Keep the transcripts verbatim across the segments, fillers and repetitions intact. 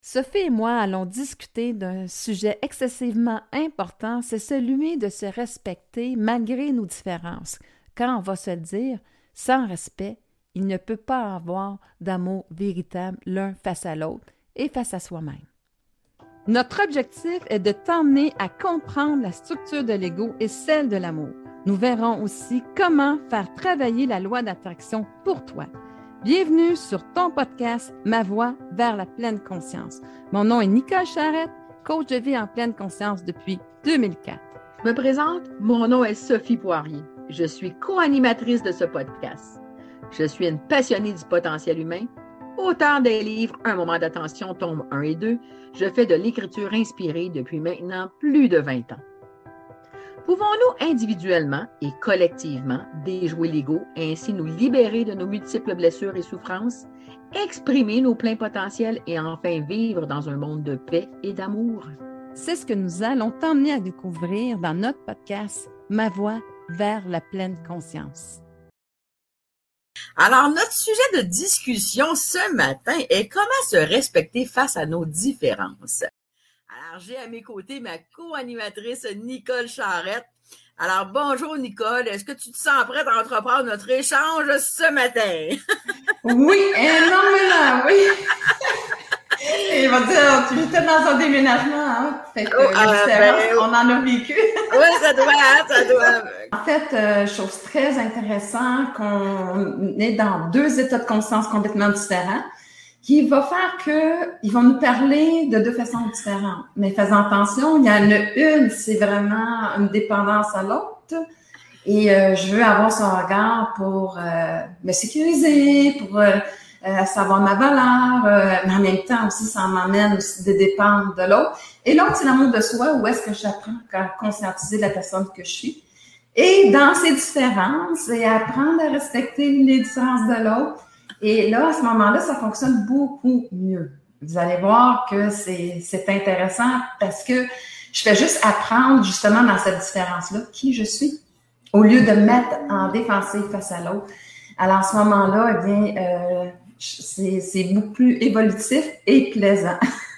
Sophie et moi allons discuter d'un sujet excessivement important, c'est celui de se respecter malgré nos différences. Car on va se le dire, sans respect, il ne peut pas avoir d'amour véritable l'un face à l'autre et face à soi-même. Notre objectif est de t'emmener à comprendre la structure de l'ego et celle de l'amour. Nous verrons aussi comment faire travailler la loi d'attraction pour toi. Bienvenue sur ton podcast « Ma voie vers la pleine conscience ». Mon nom est Nicole Charrette, coach de vie en pleine conscience depuis deux mille quatre. Je me présente, mon nom est Sophie Poirier. Je suis co-animatrice de ce podcast. Je suis une passionnée du potentiel humain, auteure des livres « Un moment d'attention », tomes un et deux. Je fais de l'écriture inspirée depuis maintenant plus de vingt ans. Pouvons-nous individuellement et collectivement déjouer l'ego et ainsi nous libérer de nos multiples blessures et souffrances, exprimer nos pleins potentiels et enfin vivre dans un monde de paix et d'amour? C'est ce que nous allons t'emmener à découvrir dans notre podcast « Ma voie vers la pleine conscience ». Alors, notre sujet de discussion ce matin est comment se respecter face à nos différences. Alors, j'ai à mes côtés ma co-animatrice Nicole Charrette. Alors, bonjour Nicole, est-ce que tu te sens prête à entreprendre notre échange ce matin? Oui, énormément, oui. Il va dire, tu étais dans un déménagement, hein? Fait que, oh, euh, ben, on en a vécu. Oui, ça doit, ça doit. En fait, euh, chose très intéressante, qu'on est dans deux états de conscience complètement différents, qui va faire que ils vont nous parler de deux façons différentes. Mais faisant attention, il y en a une, c'est vraiment une dépendance à l'autre. Et euh, je veux avoir son regard pour euh, me sécuriser, pour euh, euh, savoir ma valeur, euh, mais en même temps aussi, ça m'amène aussi de dépendre de l'autre. Et l'autre, c'est l'amour de soi, où est-ce que j'apprends à conscientiser la personne que je suis. Et dans ces différences, et apprendre à respecter les différences de l'autre. Et là, à ce moment-là, ça fonctionne beaucoup mieux. Vous allez voir que c'est, c'est intéressant parce que je fais juste apprendre justement dans cette différence-là qui je suis au lieu de me mettre en défensive face à l'autre. Alors, à ce moment-là, eh bien, euh, c'est, c'est beaucoup plus évolutif et plaisant.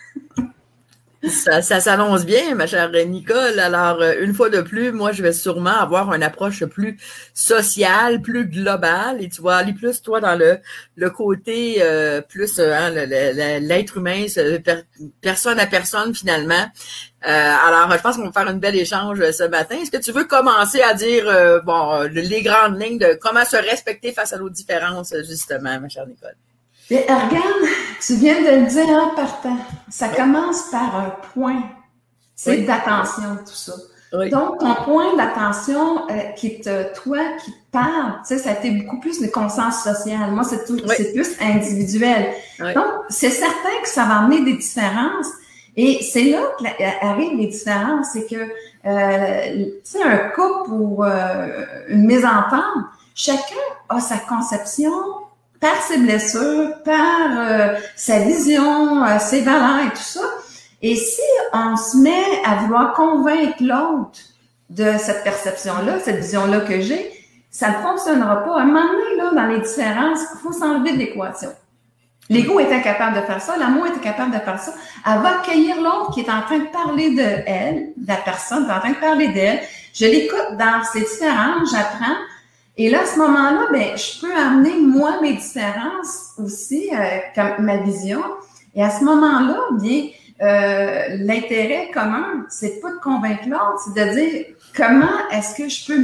Ça, ça s'annonce bien, ma chère Nicole. Alors, une fois de plus, moi, je vais sûrement avoir une approche plus sociale, plus globale, et tu vas aller plus, toi, dans le le côté euh, plus hein, le, le, l'être humain, per, personne à personne, finalement. Euh, alors, je pense qu'on va faire une belle échange ce matin. Est-ce que tu veux commencer à dire euh, bon les grandes lignes de comment se respecter face à nos différences, justement, ma chère Nicole? Mais regarde, tu viens de le dire en partant. Ça oui. commence par un point. C'est oui. d'attention, tout ça. Oui. Donc, ton point d'attention euh, qui est euh, toi, qui te parle, tu sais, ça a été beaucoup plus de conscience sociale. Moi, c'est tout, oui. c'est plus individuel. Oui. Donc, c'est certain que ça va amener des différences. Et c'est là qu'arrivent les différences. C'est que, euh, tu sais, un couple ou euh, une mésentente, chacun a sa conception par ses blessures, par euh, sa vision, euh, ses valeurs et tout ça. Et si on se met à vouloir convaincre l'autre de cette perception-là, cette vision-là que j'ai, ça ne fonctionnera pas. À un moment donné, là, dans les différences, il faut s'enlever de l'équation. L'ego est incapable de faire ça, l'amour est incapable de faire ça. Elle va accueillir l'autre qui est en train de parler de elle, de la personne qui est en train de parler d'elle. Je l'écoute dans ses différences, j'apprends. Et là, à ce moment-là, ben, je peux amener, moi, mes différences aussi, euh, comme ma vision. Et à ce moment-là, bien, euh, l'intérêt commun, c'est pas de convaincre l'autre, c'est de dire comment est-ce que je peux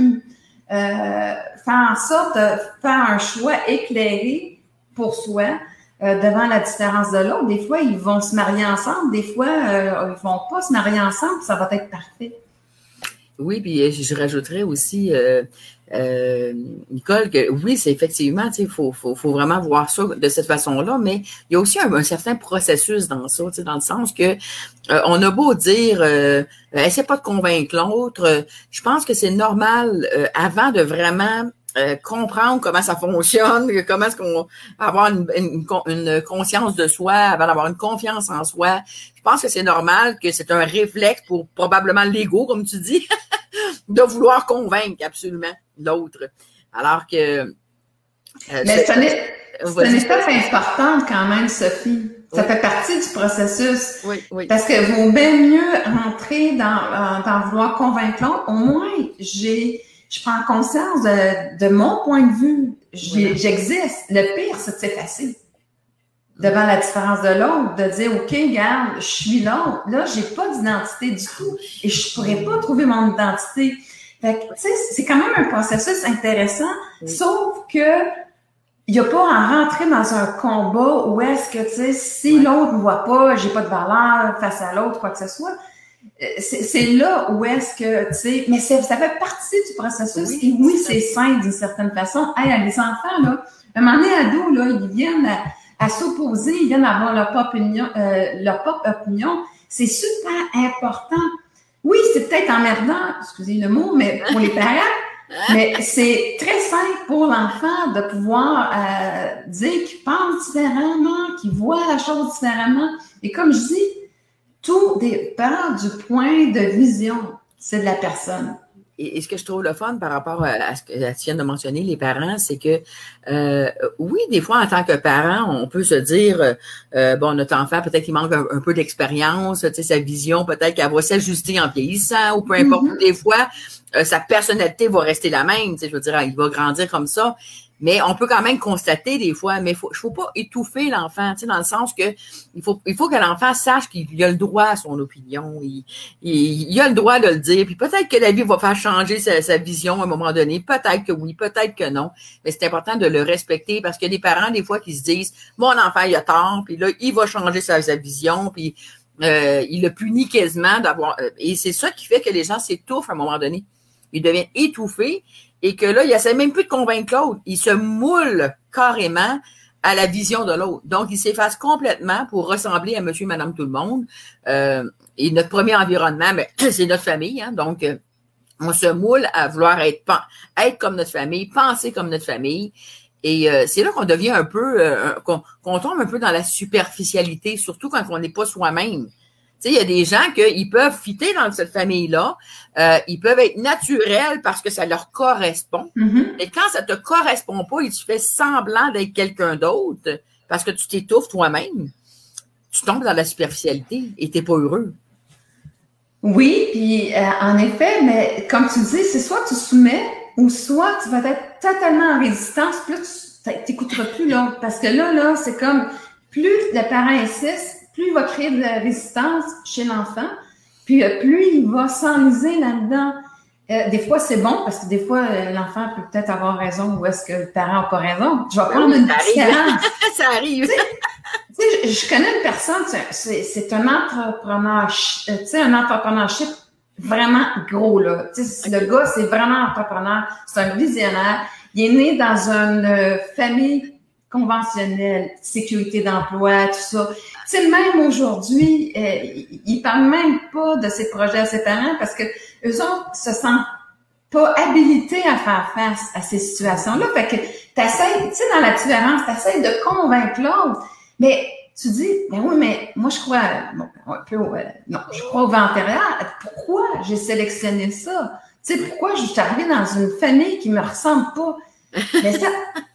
euh, faire en sorte de faire un choix éclairé pour soi euh, devant la différence de l'autre. Des fois, ils vont se marier ensemble, des fois, euh, ils vont pas se marier ensemble, ça va être parfait. Oui, puis je rajouterais aussi, euh, euh, Nicole, que oui, c'est effectivement, tu sais, il faut, faut, faut vraiment voir ça de cette façon-là, mais il y a aussi un, un certain processus dans ça, tu sais, dans le sens que euh, on a beau dire, euh, essaie pas de convaincre l'autre, euh, je pense que c'est normal, euh, avant de vraiment euh, comprendre comment ça fonctionne, comment est-ce qu'on avoir une, une, une conscience de soi, avant d'avoir une confiance en soi. Je pense que c'est normal, que c'est un réflexe pour probablement l'ego, comme tu dis, de vouloir convaincre absolument l'autre. Alors que... Euh, Mais ce n'est, C'est une étape importante quand même, Sophie. Ça oui. fait partie du processus. Oui, oui. Parce que vaut bien mieux rentrer dans, dans vouloir convaincre l'autre. Au moins, j'ai, je prends conscience de, de mon point de vue. J'ai, oui. J'existe. Le pire, c'est de s'effacer devant la différence de l'autre, de dire, OK, regarde, je suis l'autre. Là, j'ai pas d'identité du tout et je pourrais pas trouver mon identité. Fait que, tu sais, c'est quand même un processus intéressant, oui. Sauf que il n'y a pas à rentrer dans un combat où est-ce que, tu sais, si ouais. L'autre ne voit pas, j'ai pas de valeur face à l'autre, quoi que ce soit. C'est, c'est là où est-ce que, tu sais, mais c'est, ça fait partie du processus. Oui, et oui, c'est sain d'une certaine façon. Hey, les enfants, là, à un moment donné, ados, là, ils viennent à, à s'opposer, ils viennent avoir leur propre opinion, euh, leur propre opinion. C'est super important. Oui, c'est peut-être emmerdant, excusez le mot, mais pour les parents, mais c'est très simple pour l'enfant de pouvoir euh, dire qu'il pense différemment, qu'il voit la chose différemment. Et comme je dis, tout dépend du point de vision, c'est de la personne. Et, et ce que je trouve le fun par rapport à ce que tu viens de mentionner, les parents, c'est que euh, oui, des fois, en tant que parent, on peut se dire euh, bon, notre enfant, peut-être qu'il manque un, un peu d'expérience, tu sais, sa vision, peut-être qu'elle va s'ajuster en vieillissant, ou peu importe. Mm-hmm. Des fois, euh, sa personnalité va rester la même, tu sais, je veux dire, il va grandir comme ça. Mais on peut quand même constater des fois, mais il faut, faut pas étouffer l'enfant, tu sais, dans le sens que il faut, il faut que l'enfant sache qu'il a le droit à son opinion, il, il, il a le droit de le dire, puis peut-être que la vie va faire changer sa, sa vision à un moment donné, peut-être que oui, peut-être que non, mais c'est important de le respecter parce qu'il y a des parents des fois qui se disent, mon enfant il a tort, puis là il va changer sa, sa vision, puis euh, il le punit quasiment d'avoir, et c'est ça qui fait que les gens s'étouffent à un moment donné, ils deviennent étouffés. Et que là, il essaie même plus de convaincre l'autre. Il se moule carrément à la vision de l'autre. Donc, il s'efface complètement pour ressembler à monsieur et madame tout le monde. Euh, et notre premier environnement, ben, c'est notre famille. Hein, donc, euh, on se moule à vouloir être, être comme notre famille, penser comme notre famille. Et euh, c'est là qu'on devient un peu, euh, qu'on, qu'on tombe un peu dans la superficialité, surtout quand on n'est pas soi-même. Tu sais, il y a des gens qui peuvent fitter dans cette famille-là, euh, ils peuvent être naturels parce que ça leur correspond. Mm-hmm. Mais quand ça te correspond pas et tu fais semblant d'être quelqu'un d'autre parce que tu t'étouffes toi-même, tu tombes dans la superficialité et t'es pas heureux. Oui, puis euh, en effet, mais comme tu dis, c'est soit tu soumets ou soit tu vas être totalement en résistance, plus tu t'écouteras plus l'autre. Parce que là, là, c'est comme plus le parent insiste, plus il va créer de la résistance chez l'enfant, puis euh, plus il va s'enliser là-dedans. Euh, des fois, c'est bon, parce que des fois, euh, l'enfant peut peut-être avoir raison ou est-ce que le parent n'a pas raison. Je vais prendre oui, une différence. Ça arrive. Tu sais, je, je connais une personne, c'est, c'est un entrepreneur, tu sais, un entrepreneurship vraiment gros, là. Tu sais, okay. Le gars, c'est vraiment entrepreneur, c'est un visionnaire. Il est né dans une euh, famille conventionnelle, sécurité d'emploi, tout ça. Tu sais, même aujourd'hui, euh, il parle même pas de ses projets à ses parents parce que eux autres se sentent pas habilités à faire face à ces situations-là. Fait que t'essayes, tu sais, dans la différence, t'essayes de convaincre l'autre, mais tu dis, ben oui, mais moi, je crois, bon, un peu, euh, non, je crois au vent antérieur. Pourquoi j'ai sélectionné ça? Tu sais, pourquoi je suis arrivée dans une famille qui me ressemble pas? Mais ça,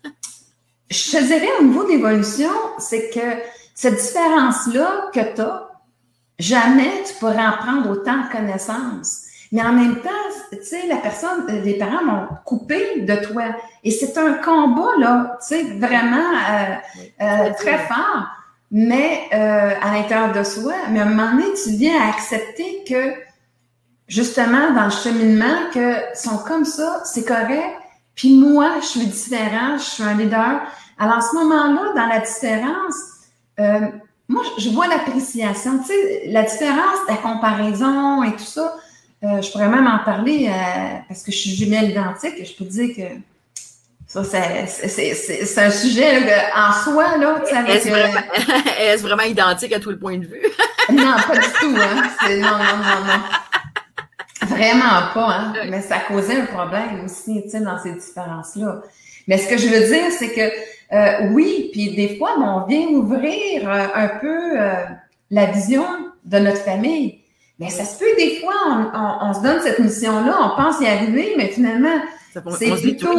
je te dirais, au niveau de l'évolution, c'est que cette différence-là que tu as, jamais tu pourrais en prendre autant connaissance. Mais en même temps, tu sais, la personne, les parents m'ont coupé de toi. Et c'est un combat, là, tu sais, vraiment euh, euh, très fort, mais euh, à l'intérieur de soi. Mais à un moment donné, tu viens à accepter que, justement, dans le cheminement, que sont comme ça, c'est correct. Puis moi, je suis différent, je suis un leader. Alors, à ce moment-là, dans la différence, euh, moi, je vois l'appréciation. Tu sais, la différence, la comparaison et tout ça, euh, je pourrais même en parler euh, parce que je suis jumelle identique et je peux te dire que ça, c'est, c'est, c'est, c'est un sujet là, en soi, là. Tu sais, avec, est-ce, vraiment, euh... est-ce vraiment identique à tout le point de vue? Non, pas du tout, hein. C'est, non, non, non, non. Vraiment pas, hein. Mais ça causait un problème aussi, tu sais, dans ces différences-là. Mais ce que je veux dire, c'est que euh, oui, puis des fois, bon, on vient ouvrir euh, un peu euh, la vision de notre famille. Mais ça se peut, des fois, on, on, on se donne cette mission-là, on pense y arriver, mais finalement, ça, on, c'est on plutôt...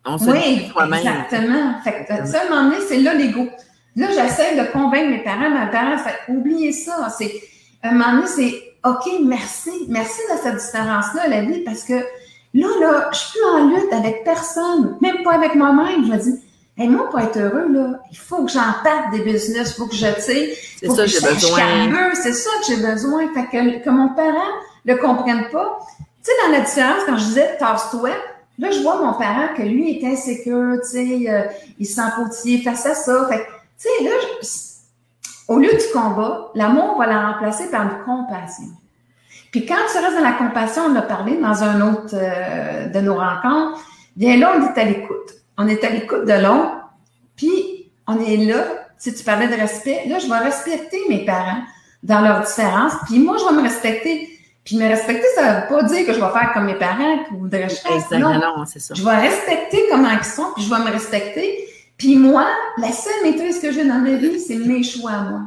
On se oui, dit soi-même. Exactement. Fait que, ça, à un moment donné, c'est là l'ego. Là, j'essaie de convaincre mes parents. Mes parents, fait, oubliez ça. C'est, à un moment donné, c'est OK, merci. Merci de cette différence-là, la vie, parce que là, là, je suis plus en lutte avec personne, même pas avec moi-même. Je me dis, hey, moi, pour être heureux, là, il faut que j'en parte des business, il faut que je, tu sais, c'est ça que j'ai besoin. C'est ça que j'ai besoin. Fait que, que mon parent le comprenne pas. Tu sais, dans la différence, quand je disais, tasse-toi, là, je vois mon parent que lui est insécure, tu sais, euh, il se sent poutillé face à ça. Fait que, tu sais, là, je, au lieu du combat, l'amour va la remplacer par une compassion. Puis quand tu restes dans la compassion, on l'a parlé dans un autre euh, de nos rencontres, bien là, on est à l'écoute. On est à l'écoute de l'autre, puis on est là, si tu parlais de respect, là, je vais respecter mes parents dans leurs différences, puis moi, je vais me respecter. Puis me respecter, ça ne veut pas dire que je vais faire comme mes parents qui voudraient que je fasse. Exactement, non, c'est ça. Je vais respecter comment ils sont, puis je vais me respecter. Puis moi, la seule maîtrise que j'ai dans ma vie, c'est mes choix à moi.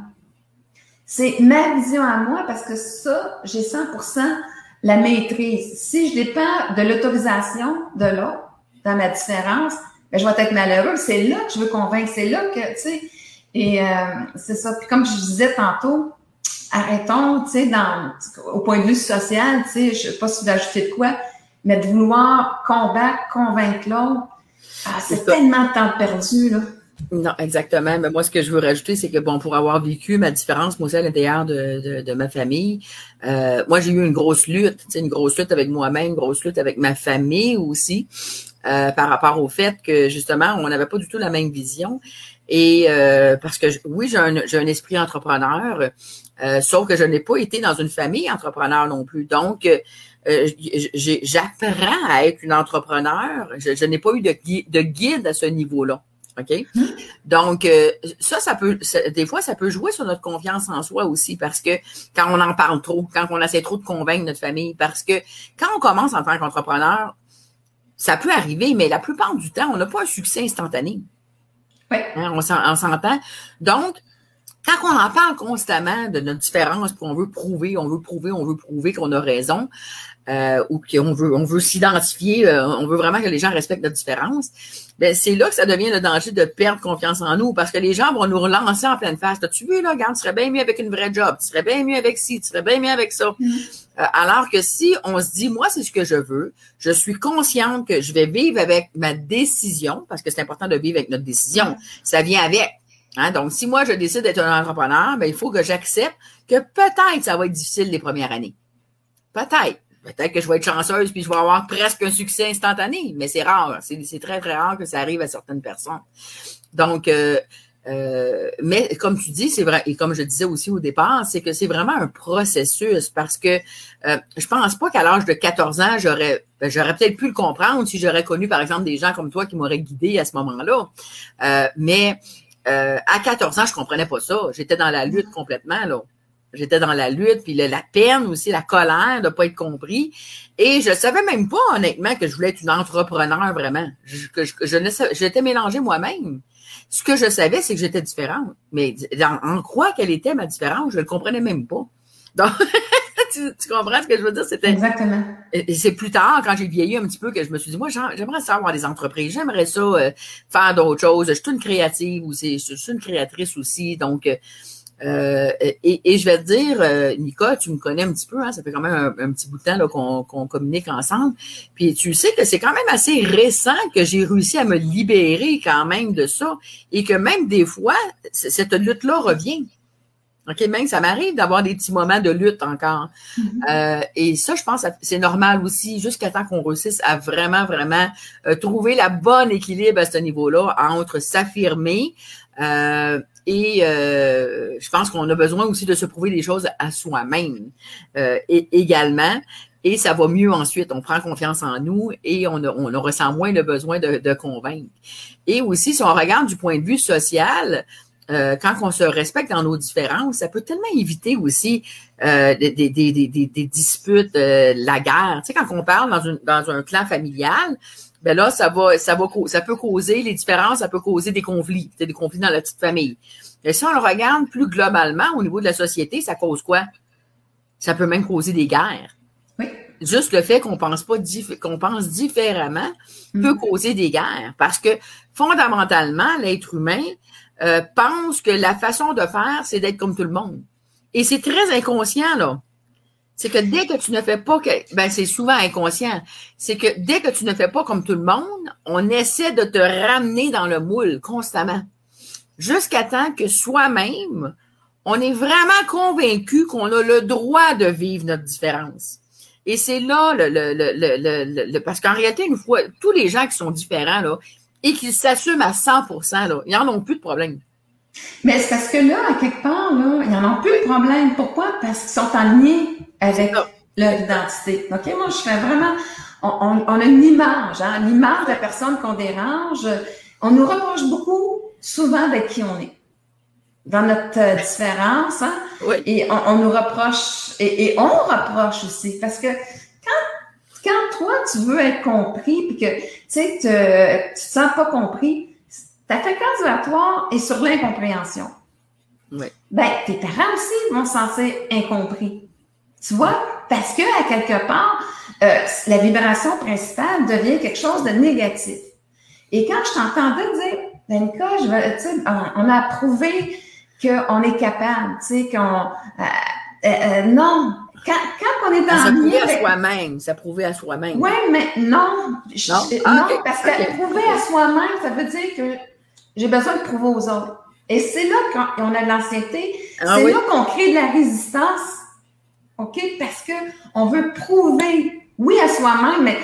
C'est ma vision à moi, parce que ça, j'ai cent pour cent la maîtrise. Si je dépends de l'autorisation de l'autre dans ma différence, ben, je vais être malheureux. C'est là que je veux convaincre. C'est là que, tu sais, et euh, c'est ça. Puis comme je disais tantôt, arrêtons, tu sais, dans, au point de vue social, tu sais, je sais pas si vous ajoutez de quoi, mais de vouloir combattre, convaincre l'autre, ah, c'est, c'est tellement de temps perdu, là. Non, exactement. Mais moi, ce que je veux rajouter, c'est que, bon, pour avoir vécu ma différence, moi aussi, à l'intérieur de, de, de ma famille, euh, moi, j'ai eu une grosse lutte, tu sais, une grosse lutte avec moi-même, une grosse lutte avec ma famille aussi, euh, par rapport au fait que, justement, on n'avait pas du tout la même vision. Et euh, parce que, oui, j'ai un, j'ai un esprit entrepreneur, euh, sauf que je n'ai pas été dans une famille entrepreneur non plus. Donc, euh, j'ai, j'apprends à être une entrepreneur. Je, je n'ai pas eu de guide, de guide à ce niveau-là. OK? Mmh. Donc, euh, ça, ça peut, ça, des fois, ça peut jouer sur notre confiance en soi aussi, parce que quand on en parle trop, quand on essaie trop de convaincre notre famille, parce que quand on commence en tant qu'entrepreneur, ça peut arriver, mais la plupart du temps, on n'a pas un succès instantané. Oui. Hein, on, s'en, on s'entend. Donc, quand on en parle constamment de notre différence, puis on veut prouver, on veut prouver, on veut prouver qu'on a raison, euh, ou qu'on veut, on veut s'identifier, euh, on veut vraiment que les gens respectent notre différence, ben c'est là que ça devient le danger de perdre confiance en nous, parce que les gens vont nous relancer en pleine face. T'as-tu vu, là, regarde, tu serais bien mieux avec une vraie job, tu serais bien mieux avec ci, tu serais bien mieux avec ça. Mm. Euh, alors que si on se dit, moi, c'est ce que je veux, je suis consciente que je vais vivre avec ma décision, parce que c'est important de vivre avec notre décision, mm. ça vient avec. Hein? Donc, si moi, je décide d'être un entrepreneur, ben il faut que j'accepte que peut-être ça va être difficile les premières années. Peut-être. Peut-être que je vais être chanceuse puis je vais avoir presque un succès instantané, mais c'est rare. C'est, c'est très, très rare que ça arrive à certaines personnes. Donc, euh, euh, mais comme tu dis, c'est vrai, et comme je disais aussi au départ, c'est que c'est vraiment un processus, parce que euh, je pense pas qu'à l'âge de quatorze ans, j'aurais ben, j'aurais peut-être pu le comprendre si j'aurais connu, par exemple, des gens comme toi qui m'auraient guidé à ce moment-là. Euh, mais euh, à quatorze ans, je comprenais pas ça. J'étais dans la lutte complètement, là. J'étais dans la lutte, puis le, la peine aussi, la colère de pas être compris. Et je savais même pas, honnêtement, que je voulais être une entrepreneur, vraiment. Je, que je, je ne savais, j'étais mélangée moi-même. Ce que je savais, c'est que j'étais différente. Mais dans, en quoi qu'elle était ma différence, je le comprenais même pas. Donc, tu, tu comprends ce que je veux dire? C'était, exactement. Et c'est plus tard, quand j'ai vieilli un petit peu, que je me suis dit, moi, j'aimerais ça avoir des entreprises. J'aimerais ça euh, faire d'autres choses. Je suis une créative aussi. Je suis une créatrice aussi. Donc, euh, Euh, et, et je vais te dire, euh, Nicole, tu me connais un petit peu, hein, ça fait quand même un, un petit bout de temps là, qu'on, qu'on communique ensemble. Puis tu sais que c'est quand même assez récent que j'ai réussi à me libérer quand même de ça, et que même des fois, cette lutte-là revient. OK, même ça m'arrive d'avoir des petits moments de lutte encore. Mm-hmm. Euh, et ça, je pense que c'est normal aussi, jusqu'à temps qu'on réussisse à vraiment, vraiment euh, trouver la bonne équilibre à ce niveau-là entre s'affirmer euh, et euh, je pense qu'on a besoin aussi de se prouver des choses à soi-même euh, et également. Et ça va mieux ensuite. On prend confiance en nous et on, a, on a ressent moins le besoin de, de convaincre. Et aussi, si on regarde du point de vue social, euh, quand on se respecte dans nos différences, ça peut tellement éviter aussi euh, des, des, des, des, des disputes, euh, la guerre. Tu sais, quand on parle dans, une, dans un clan familial, ben là, ça va, ça va, ça peut causer les différences, ça peut causer des conflits, des conflits dans la petite famille. Et si on le regarde plus globalement au niveau de la société, ça cause quoi? Ça peut même causer des guerres. Oui. juste le fait qu'on pense pas dif- qu'on pense différemment mm. peut causer des guerres. Parce que fondamentalement, l'être humain euh, pense que la façon de faire, c'est d'être comme tout le monde. Et c'est très inconscient, là. C'est que dès que tu ne fais pas que, ben, c'est souvent inconscient. C'est que dès que tu ne fais pas comme tout le monde, on essaie de te ramener dans le moule constamment. Jusqu'à temps que soi-même, on est vraiment convaincu qu'on a le droit de vivre notre différence. Et c'est là le, le, le, le, le, le parce qu'en réalité, une fois, tous les gens qui sont différents, là, et qui s'assument à cent pour cent, là, ils n'en ont plus de problème. Mais c'est parce que là, à quelque part, là, ils n'en ont plus de problème. Pourquoi? Parce qu'ils sont en lien avec leur identité. OK? Moi, je fais vraiment... On, on, on a une image, hein? L'image de la personne qu'on dérange. On nous reproche beaucoup, souvent, d'être qui on est. Dans notre euh, différence, hein? Oui. Et on, on nous reproche... Et, et on reproche aussi. Parce que quand, quand toi, tu veux être compris, puis que, tu sais, te, tu te sens pas compris, ta fréquence vibratoire est sur l'incompréhension. Oui. Ben, tes parents aussi vont se sentir incompris. Tu vois? Parce que, à quelque part, euh, la vibration principale devient quelque chose de négatif. Et quand je t'entendais dire, Danica, je veux, tu sais, on, on a prouvé qu'on est capable, tu sais, qu'on, euh, euh, euh, non. Quand, quand on est dans ça le prouver avec... à soi-même, ça prouver à soi-même. Oui, mais non. Je, non, je, ah, non okay. parce que okay. prouver à soi-même, ça veut dire que j'ai besoin de prouver aux autres. Et c'est là qu'on a de l'anxiété, ah, c'est oui. là qu'on crée de la résistance, OK? Parce que on veut prouver, oui, à soi-même, mais,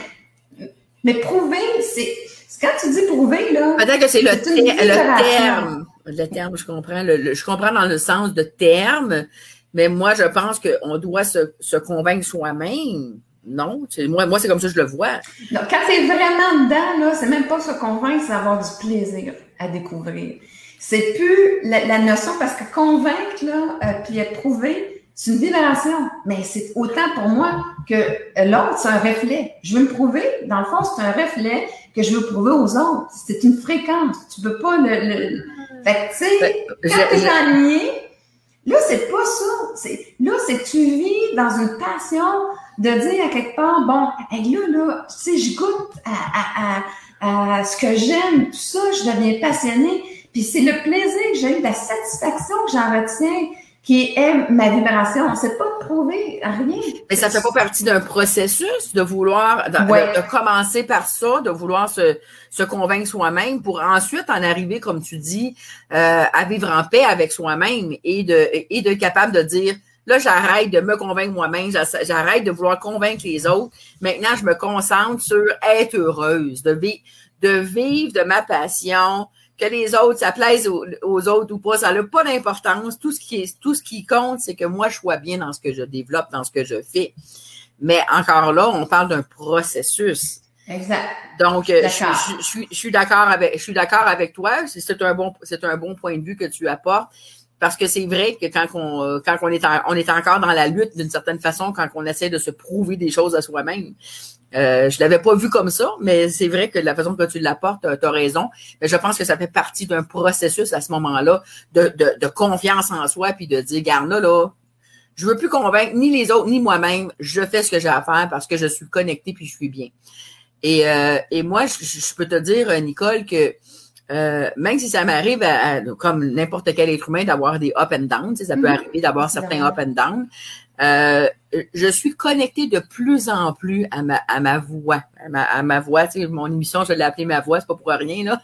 mais prouver, c'est... Quand tu dis prouver, là... Peut-être que c'est le, ter- le terme. Le terme, je comprends. Le, le, je comprends dans le sens de terme, mais moi, je pense qu'on doit se, se convaincre soi-même. Non, c'est, moi, moi, c'est comme ça que je le vois. Non, quand c'est vraiment dedans, là, c'est même pas se convaincre, c'est avoir du plaisir à découvrir. C'est plus la, la notion, parce que convaincre, là, euh, puis être prouvé, c'est une vibration. Mais c'est autant pour moi que l'autre, c'est un reflet. Je veux me prouver, dans le fond, c'est un reflet que je veux prouver aux autres. C'est une fréquence. Tu peux pas le... le... Fait que, tu sais, quand t'es enligné, là, c'est pas ça. C'est, là, c'est tu vis dans une passion de dire à quelque part, bon, hey, là, là, tu sais, je goûte à, à, à, à ce que j'aime, tout ça, je deviens passionnée. Puis c'est le plaisir que j'ai eu, la satisfaction que j'en retiens, qui est ma vibration. C'est pas de prouver rien. Mais ça fait pas partie d'un processus de vouloir, de, ouais. de, de commencer par ça, de vouloir se, se convaincre soi-même pour ensuite en arriver, comme tu dis, euh, à vivre en paix avec soi-même et de, et de capable de dire, là, j'arrête de me convaincre moi-même, j'arrête de vouloir convaincre les autres. Maintenant, je me concentre sur être heureuse, de, vi- de vivre de ma passion, que les autres, ça plaise aux, aux autres ou pas, ça n'a pas d'importance. Tout ce qui est, tout ce qui compte, c'est que moi, je sois bien dans ce que je développe, dans ce que je fais. Mais encore là, on parle d'un processus. Exact. Donc, je, je, je, suis, je suis d'accord avec, je suis d'accord avec toi. C'est, c'est un bon, c'est un bon point de vue que tu apportes. Parce que c'est vrai que quand on, quand on est, en, on est encore dans la lutte d'une certaine façon, quand on essaie de se prouver des choses à soi-même. Euh, je l'avais pas vu comme ça, mais c'est vrai que la façon que tu l'apportes, tu as raison. Mais je pense que ça fait partie d'un processus à ce moment-là de, de, de confiance en soi, puis de dire, garde là, là, je veux plus convaincre ni les autres, ni moi-même. Je fais ce que j'ai à faire parce que je suis connectée puis je suis bien. Et, euh, et moi, je, je peux te dire, Nicole, que euh, même si ça m'arrive, à, à, comme n'importe quel être humain, d'avoir des up and down, tu sais, ça peut mm-hmm. arriver d'avoir certains up and down, euh, je suis connectée de plus en plus à ma, à ma voix. À ma, à ma voix, tu sais, mon émission, je l'ai appelée ma voix, c'est pas pour rien, là.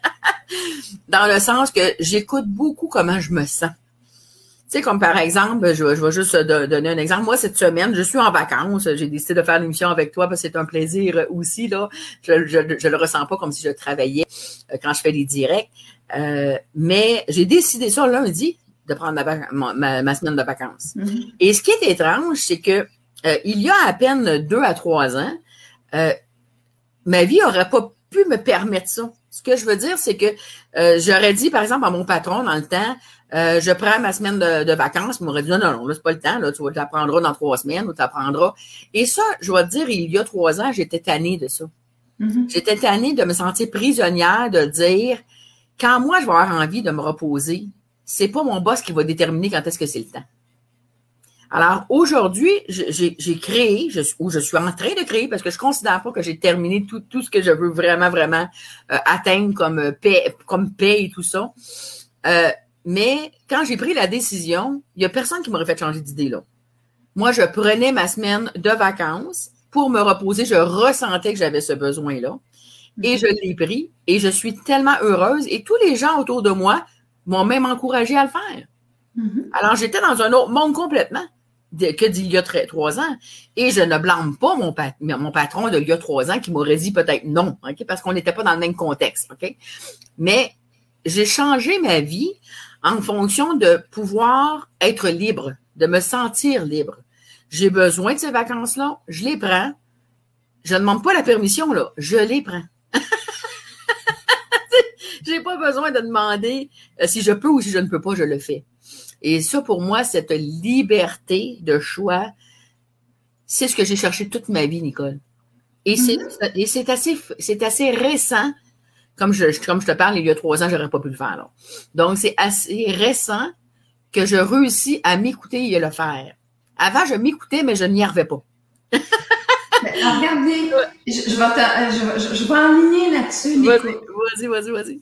Dans le sens que j'écoute beaucoup comment je me sens. Tu sais, comme par exemple, je, je vais juste donner un exemple. Moi, cette semaine, je suis en vacances. J'ai décidé de faire l'émission avec toi parce que c'est un plaisir aussi, là. Je, je, je le ressens pas comme si je travaillais quand je fais les directs. Euh, mais j'ai décidé ça lundi de prendre ma, ma, ma semaine de vacances. Mm-hmm. Et ce qui est étrange, c'est que euh, il y a à peine deux à trois ans, euh, ma vie aurait pas pu me permettre ça. Ce que je veux dire, c'est que euh, j'aurais dit, par exemple, à mon patron dans le temps, euh, je prends ma semaine de, de vacances, il m'aurait dit non, non, non, là, c'est pas le temps, là, tu vas t'apprendras dans trois semaines ou t'apprendras. Et ça, je vais te dire, il y a trois ans, j'étais tannée de ça. Mm-hmm. J'étais tannée de me sentir prisonnière, de dire, quand moi, je vais avoir envie de me reposer, c'est pas mon boss qui va déterminer quand est-ce que c'est le temps. Alors, aujourd'hui, j'ai, j'ai créé, je, ou je suis en train de créer, parce que je considère pas que j'ai terminé tout, tout ce que je veux vraiment, vraiment euh, atteindre comme paix, comme paix et tout ça. Euh, mais quand j'ai pris la décision, il y a personne qui m'aurait fait changer d'idée, là. Moi, je prenais ma semaine de vacances pour me reposer. Je ressentais que j'avais ce besoin-là. Et je l'ai pris. Et je suis tellement heureuse. Et tous les gens autour de moi m'ont même encouragée à le faire. Mm-hmm. Alors, j'étais dans un autre monde complètement de, que d'il y a trois ans. Et je ne blâme pas mon, pat, mon patron d'il y a trois ans qui m'aurait dit peut-être non, okay, parce qu'on n'était pas dans le même contexte. Okay? Mais j'ai changé ma vie en fonction de pouvoir être libre, de me sentir libre. J'ai besoin de ces vacances-là, je les prends. Je ne demande pas la permission, là, je les prends. J'ai pas besoin de demander si je peux ou si je ne peux pas, je le fais. Et ça, pour moi, cette liberté de choix, c'est ce que j'ai cherché toute ma vie, Nicole. Et mm-hmm. c'est, et c'est assez, c'est assez récent. Comme je, comme je te parle, il y a trois ans, j'aurais pas pu le faire, là. Donc, c'est assez récent que je réussis à m'écouter et à le faire. Avant, je m'écoutais, mais je n'y arrivais pas. Alors, regarde bien, je, je, vais te, je, je vais enligner là-dessus. Vas-y, vas-y, vas-y, vas-y.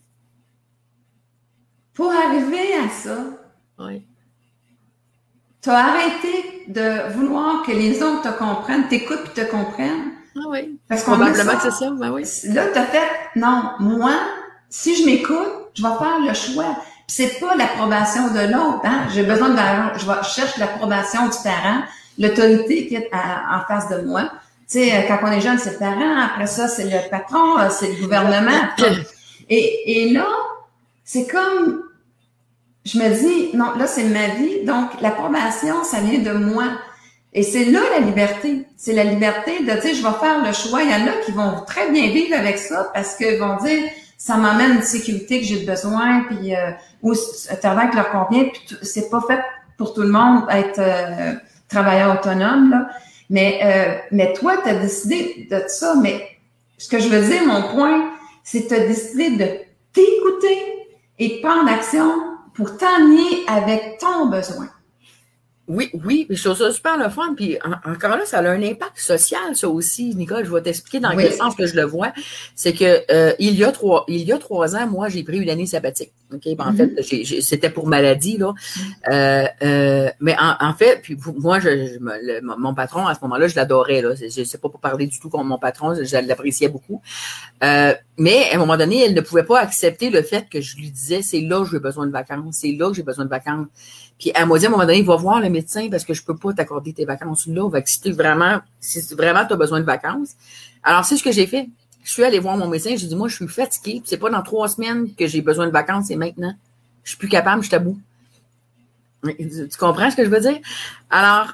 Pour arriver à ça, oui. tu as arrêté de vouloir que les autres te comprennent, t'écoutent et te comprennent. Ah oui. Parce qu'on Probablement ça, que c'est ça, ben oui. Là, tu as fait, non, moi, si je m'écoute, je vais faire le choix. Puis c'est pas l'approbation de l'autre, hein. J'ai besoin de la, je, vais, je cherche l'approbation du parent, l'autorité qui est à, en face de moi. Tu sais, quand on est jeune, c'est le parent, après ça, c'est le patron, c'est le gouvernement. Et, et là, c'est comme, je me dis, non, là, c'est ma vie, donc l'approbation, ça vient de moi. Et c'est là la liberté. C'est la liberté de dire, je vais faire le choix. Il y en a qui vont très bien vivre avec ça parce qu'ils vont dire, ça m'amène une sécurité que j'ai besoin, puis euh, ou un travail qui leur convient, puis t- c'est pas fait pour tout le monde être euh, travailleur autonome, là. Mais, euh, mais toi, tu as décidé de ça. Mais ce que je veux dire, mon point, c'est que tu as décidé de t'écouter et de prendre action pour t'enligner avec ton besoin. Oui, oui, je trouve ça super le fun. Puis en, encore là, ça a un impact social, ça aussi, Nicole. Je vais t'expliquer dans oui. quel sens que je le vois. C'est que euh, il y a trois, il y a trois ans, moi, j'ai pris une année sabbatique. Ok, ben, en mm-hmm. fait, j'ai, j'ai, c'était pour maladie là. Euh, euh, mais en, en fait, puis moi, je, je le, mon patron à ce moment-là, je l'adorais là. Je sais pas pour parler du tout contre mon patron, je, je l'appréciais beaucoup. Euh, mais à un moment donné, elle ne pouvait pas accepter le fait que je lui disais, c'est là que j'ai besoin de vacances, c'est là que j'ai besoin de vacances. Puis elle m'a dit à un moment donné, va voir le médecin parce que je peux pas t'accorder tes vacances là. Si tu vraiment, si vraiment tu as besoin de vacances. Alors, c'est ce que j'ai fait. Je suis allée voir mon médecin, j'ai dit, moi, je suis fatiguée. C'est pas dans trois semaines que j'ai besoin de vacances, c'est maintenant. Je suis plus capable, je suis à bout. Tu comprends ce que je veux dire? Alors,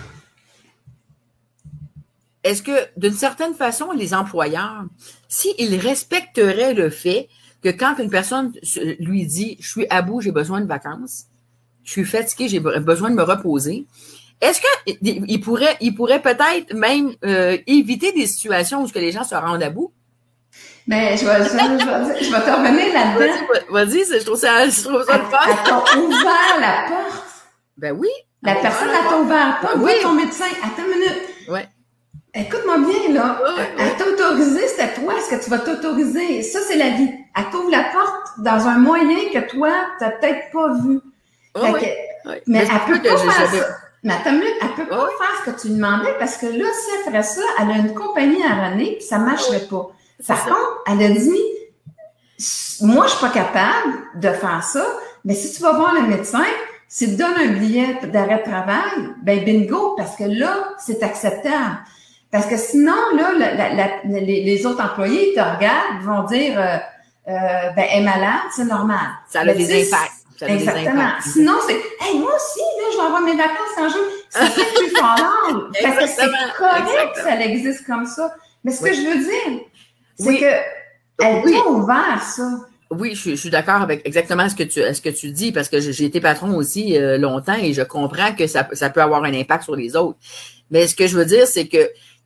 est-ce que, d'une certaine façon, les employeurs, s'ils respecteraient le fait que quand une personne lui dit, je suis à bout, j'ai besoin de vacances, je suis fatiguée, j'ai besoin de me reposer. Est-ce qu'il pourrait, il pourrait peut-être même euh, éviter des situations où que les gens se rendent à bout? Ben, je vais, je, je, je vais te revenir là-dedans. Vas-y, vas-y, je trouve ça, je trouve ça le fun. Elle t'a ouvert la porte. Ben oui. La personne, elle t'a ouvert la porte. Oui, ton médecin. Attends une minute. Ouais. Écoute-moi bien, là. Ouais, ouais. Elle t'a autorisé, c'était toi. Est-ce que tu vas t'autoriser? Ça, c'est la vie. Elle t'ouvre la porte dans un moyen que toi, t'as peut-être pas vu. Oh, oui, que, oui. Mais, mais elle peut pas faire j'avais... ça. Mais attends une minute, elle peut pas oh. faire ce que tu lui demandais parce que là, si elle ferait ça, elle a une compagnie à runner puis ça marcherait oh. pas. Par c'est contre, ça. Elle a dit, moi, je suis pas capable de faire ça, mais si tu vas voir le médecin, s'il te donne un billet d'arrêt de travail, ben bingo, parce que là, c'est acceptable. Parce que sinon, là, la, la, la, les, les autres employés te regardent, vont dire, euh, euh, ben, elle est malade, c'est normal. Ça a des impacts. Ça Exactement. Sinon, c'est, hey, moi aussi, là, je vais avoir mes vacances en juin. C'est ça que tu fais Parce que c'est correct Exactement. Que ça existe comme ça. Mais ce oui. que je veux dire, c'est oui. que elle oui. t'a ouvert ça. Oui, je suis, je suis d'accord avec exactement ce que tu, ce que tu dis parce que j'ai été patron aussi euh, longtemps et je comprends que ça, ça peut avoir un impact sur les autres. Mais ce que je veux dire, c'est que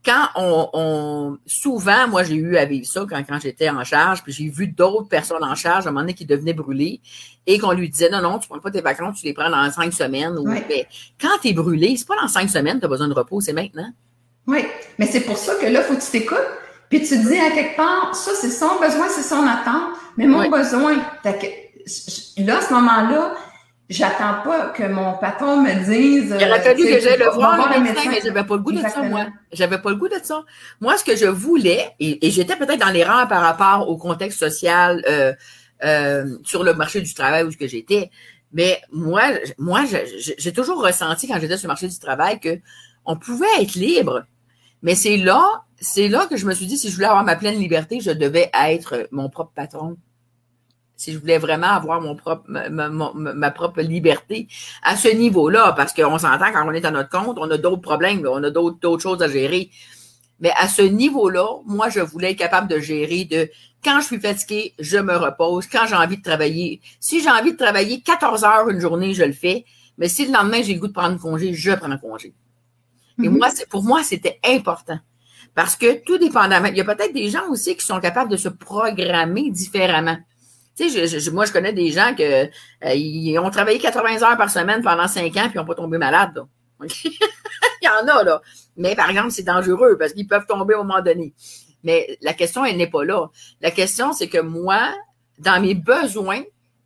quand on, on souvent, moi, j'ai eu à vivre ça quand, quand j'étais en charge, puis j'ai vu d'autres personnes en charge, à un moment donné, qui devenaient brûlées, et qu'on lui disait, non, non, tu prends pas tes vacances, tu les prends dans cinq semaines. Ou, oui. mais quand t'es brûlé, c'est pas dans cinq semaines que tu as besoin de repos, c'est maintenant. Oui, mais c'est pour ça que là, il faut que tu t'écoutes, puis tu te dis à quelque part, ça, c'est son besoin, c'est son attente, mais mon oui. besoin, que, là, à ce moment-là, j'attends pas que mon patron me dise. Il aurait fallu que j'aille le voir, le médecin, médecin, mais j'avais pas le goût Exactement. de ça, moi. J'avais pas le goût de ça. Moi, ce que je voulais, et, et j'étais peut-être dans l'erreur par rapport au contexte social euh, euh, sur le marché du travail où j'étais, mais moi, moi, j'ai toujours ressenti quand j'étais sur le marché du travail que on pouvait être libre, mais c'est là, c'est là que je me suis dit, si je voulais avoir ma pleine liberté, je devais être mon propre patron. Si je voulais vraiment avoir mon propre, ma, ma, ma propre liberté à ce niveau-là, parce qu'on s'entend quand on est à notre compte, on a d'autres problèmes, on a d'autres, d'autres choses à gérer. Mais à ce niveau-là, moi, je voulais être capable de gérer de quand je suis fatiguée, je me repose. Quand j'ai envie de travailler, si j'ai envie de travailler quatorze heures une journée, je le fais. Mais si le lendemain, j'ai le goût de prendre congé, je prends congé. Mm-hmm. Et moi, c'est, pour moi, c'était important. Parce que tout dépendamment, il y a peut-être des gens aussi qui sont capables de se programmer différemment. Tu sais, je, je, moi, je connais des gens que euh, ils ont travaillé quatre-vingts heures par semaine pendant cinq ans puis ils n'ont pas tombé malades. Là. Il y en a, là. Mais par exemple, c'est dangereux parce qu'ils peuvent tomber à un moment donné. Mais la question, elle n'est pas là. La question, c'est que moi, dans mes besoins,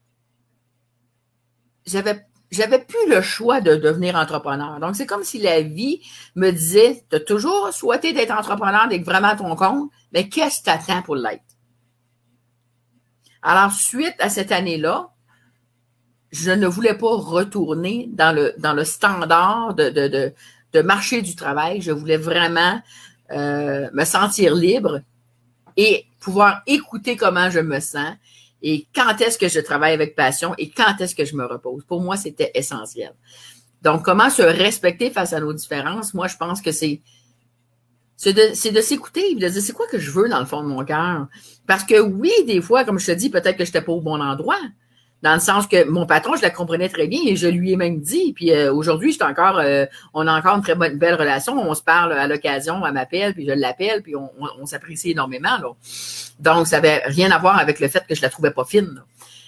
j'avais j'avais plus le choix de devenir entrepreneur. Donc, c'est comme si la vie me disait, tu as toujours souhaité d'être entrepreneur, d'être vraiment à ton compte, mais qu'est-ce que tu attends pour l'être? Alors, suite à cette année-là, je ne voulais pas retourner dans le dans le standard de, de, de, de marché du travail. Je voulais vraiment euh, me sentir libre et pouvoir écouter comment je me sens et quand est-ce que je travaille avec passion et quand est-ce que je me repose. Pour moi, c'était essentiel. Donc, comment se respecter face à nos différences? Moi, je pense que c'est C'est de, c'est de s'écouter et de dire c'est quoi que je veux dans le fond de mon cœur. Parce que oui, des fois, comme je te dis, peut-être que je n'étais pas au bon endroit. Dans le sens que mon patron, je la comprenais très bien et je lui ai même dit. Puis euh, aujourd'hui, j'étais encore, euh, on a encore une très bonne, belle relation. On se parle à l'occasion, elle m'appelle, puis je l'appelle, puis on, on, on s'apprécie énormément. Là. Donc, ça n'avait rien à voir avec le fait que je la trouvais pas fine. Là.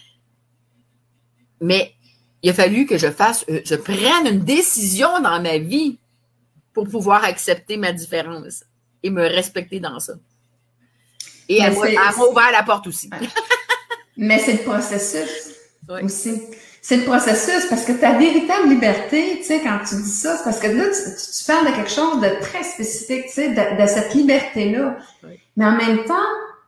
Mais il a fallu que je fasse, euh, je prenne une décision dans ma vie pour pouvoir accepter ma différence et me respecter dans ça. Et elle, elle m'a ouvert la porte aussi. Mais c'est le processus oui. aussi. C'est le processus parce que ta véritable liberté, tu sais, quand tu dis ça, c'est parce que là, tu, tu parles de quelque chose de très spécifique, tu sais, de, de cette liberté-là. Oui. Mais en même temps,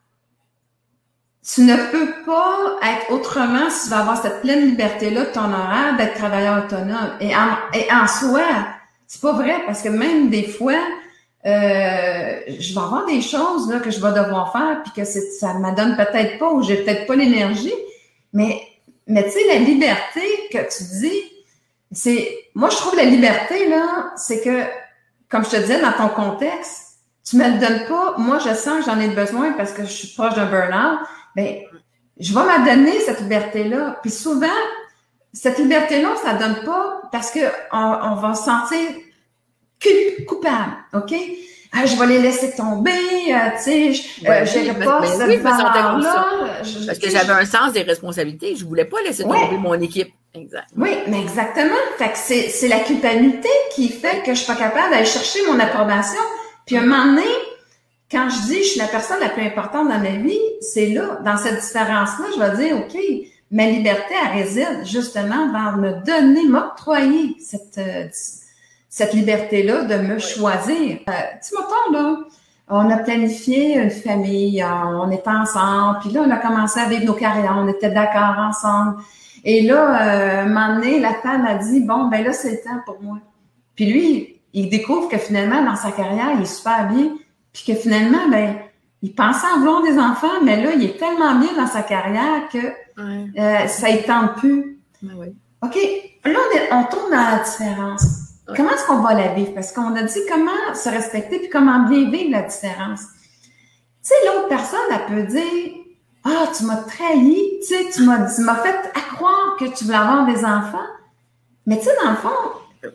tu ne peux pas être autrement si tu vas avoir cette pleine liberté-là de ton horaire, d'être travailleur autonome. Et en, et en soi, c'est pas vrai, parce que même des fois, euh, je vais avoir des choses là, que je vais devoir faire, puis que c'est, ça ne m'adonne peut-être pas, ou j'ai peut-être pas l'énergie, mais, mais tu sais, la liberté que tu dis, c'est, moi je trouve la liberté, là, c'est que, comme je te disais, dans ton contexte, tu me le donnes pas, moi je sens que j'en ai besoin parce que je suis proche d'un burn-out, ben, je vais m'adonner cette liberté-là, puis souvent, cette liberté-là, ça ne donne pas parce qu'on on va se sentir coupable, OK? Ah, je vais les laisser tomber, euh, tu sais, je ouais, euh, oui, pas mais, cette oui, valeur-là. Je, parce que j'avais un sens des responsabilités. Je ne voulais pas laisser tomber ouais. mon équipe. Exact. Oui, mais exactement. Fait que c'est, c'est la culpabilité qui fait que je suis pas capable d'aller chercher mon approbation. Puis à un moment donné, quand je dis je suis la personne la plus importante dans ma vie, c'est là, dans cette différence-là, je vais dire, OK, ma liberté, elle réside justement dans me donner, m'octroyer cette, euh, cette liberté-là de me choisir. Euh, tu m'entends, là? On a planifié une famille, on était ensemble, puis là, on a commencé à vivre nos carrières, on était d'accord ensemble. Et là, euh, un moment donné, la femme a dit, bon, ben là, c'est le temps pour moi. Puis lui, il découvre que finalement, dans sa carrière, il est super bien, puis que finalement, ben, il pensait en vouloir des enfants, mais là, il est tellement bien dans sa carrière que ouais. euh, ça ne tente plus. Ouais. OK, là, on, est, on tourne dans la différence. Ouais. Comment est-ce qu'on va la vivre? Parce qu'on a dit comment se respecter puis comment bien vivre la différence. Tu sais, l'autre personne, elle peut dire « Ah, tu m'as trahi, tu sais, tu m'as, tu m'as fait à croire que tu voulais avoir des enfants. » Mais tu sais, dans le fond,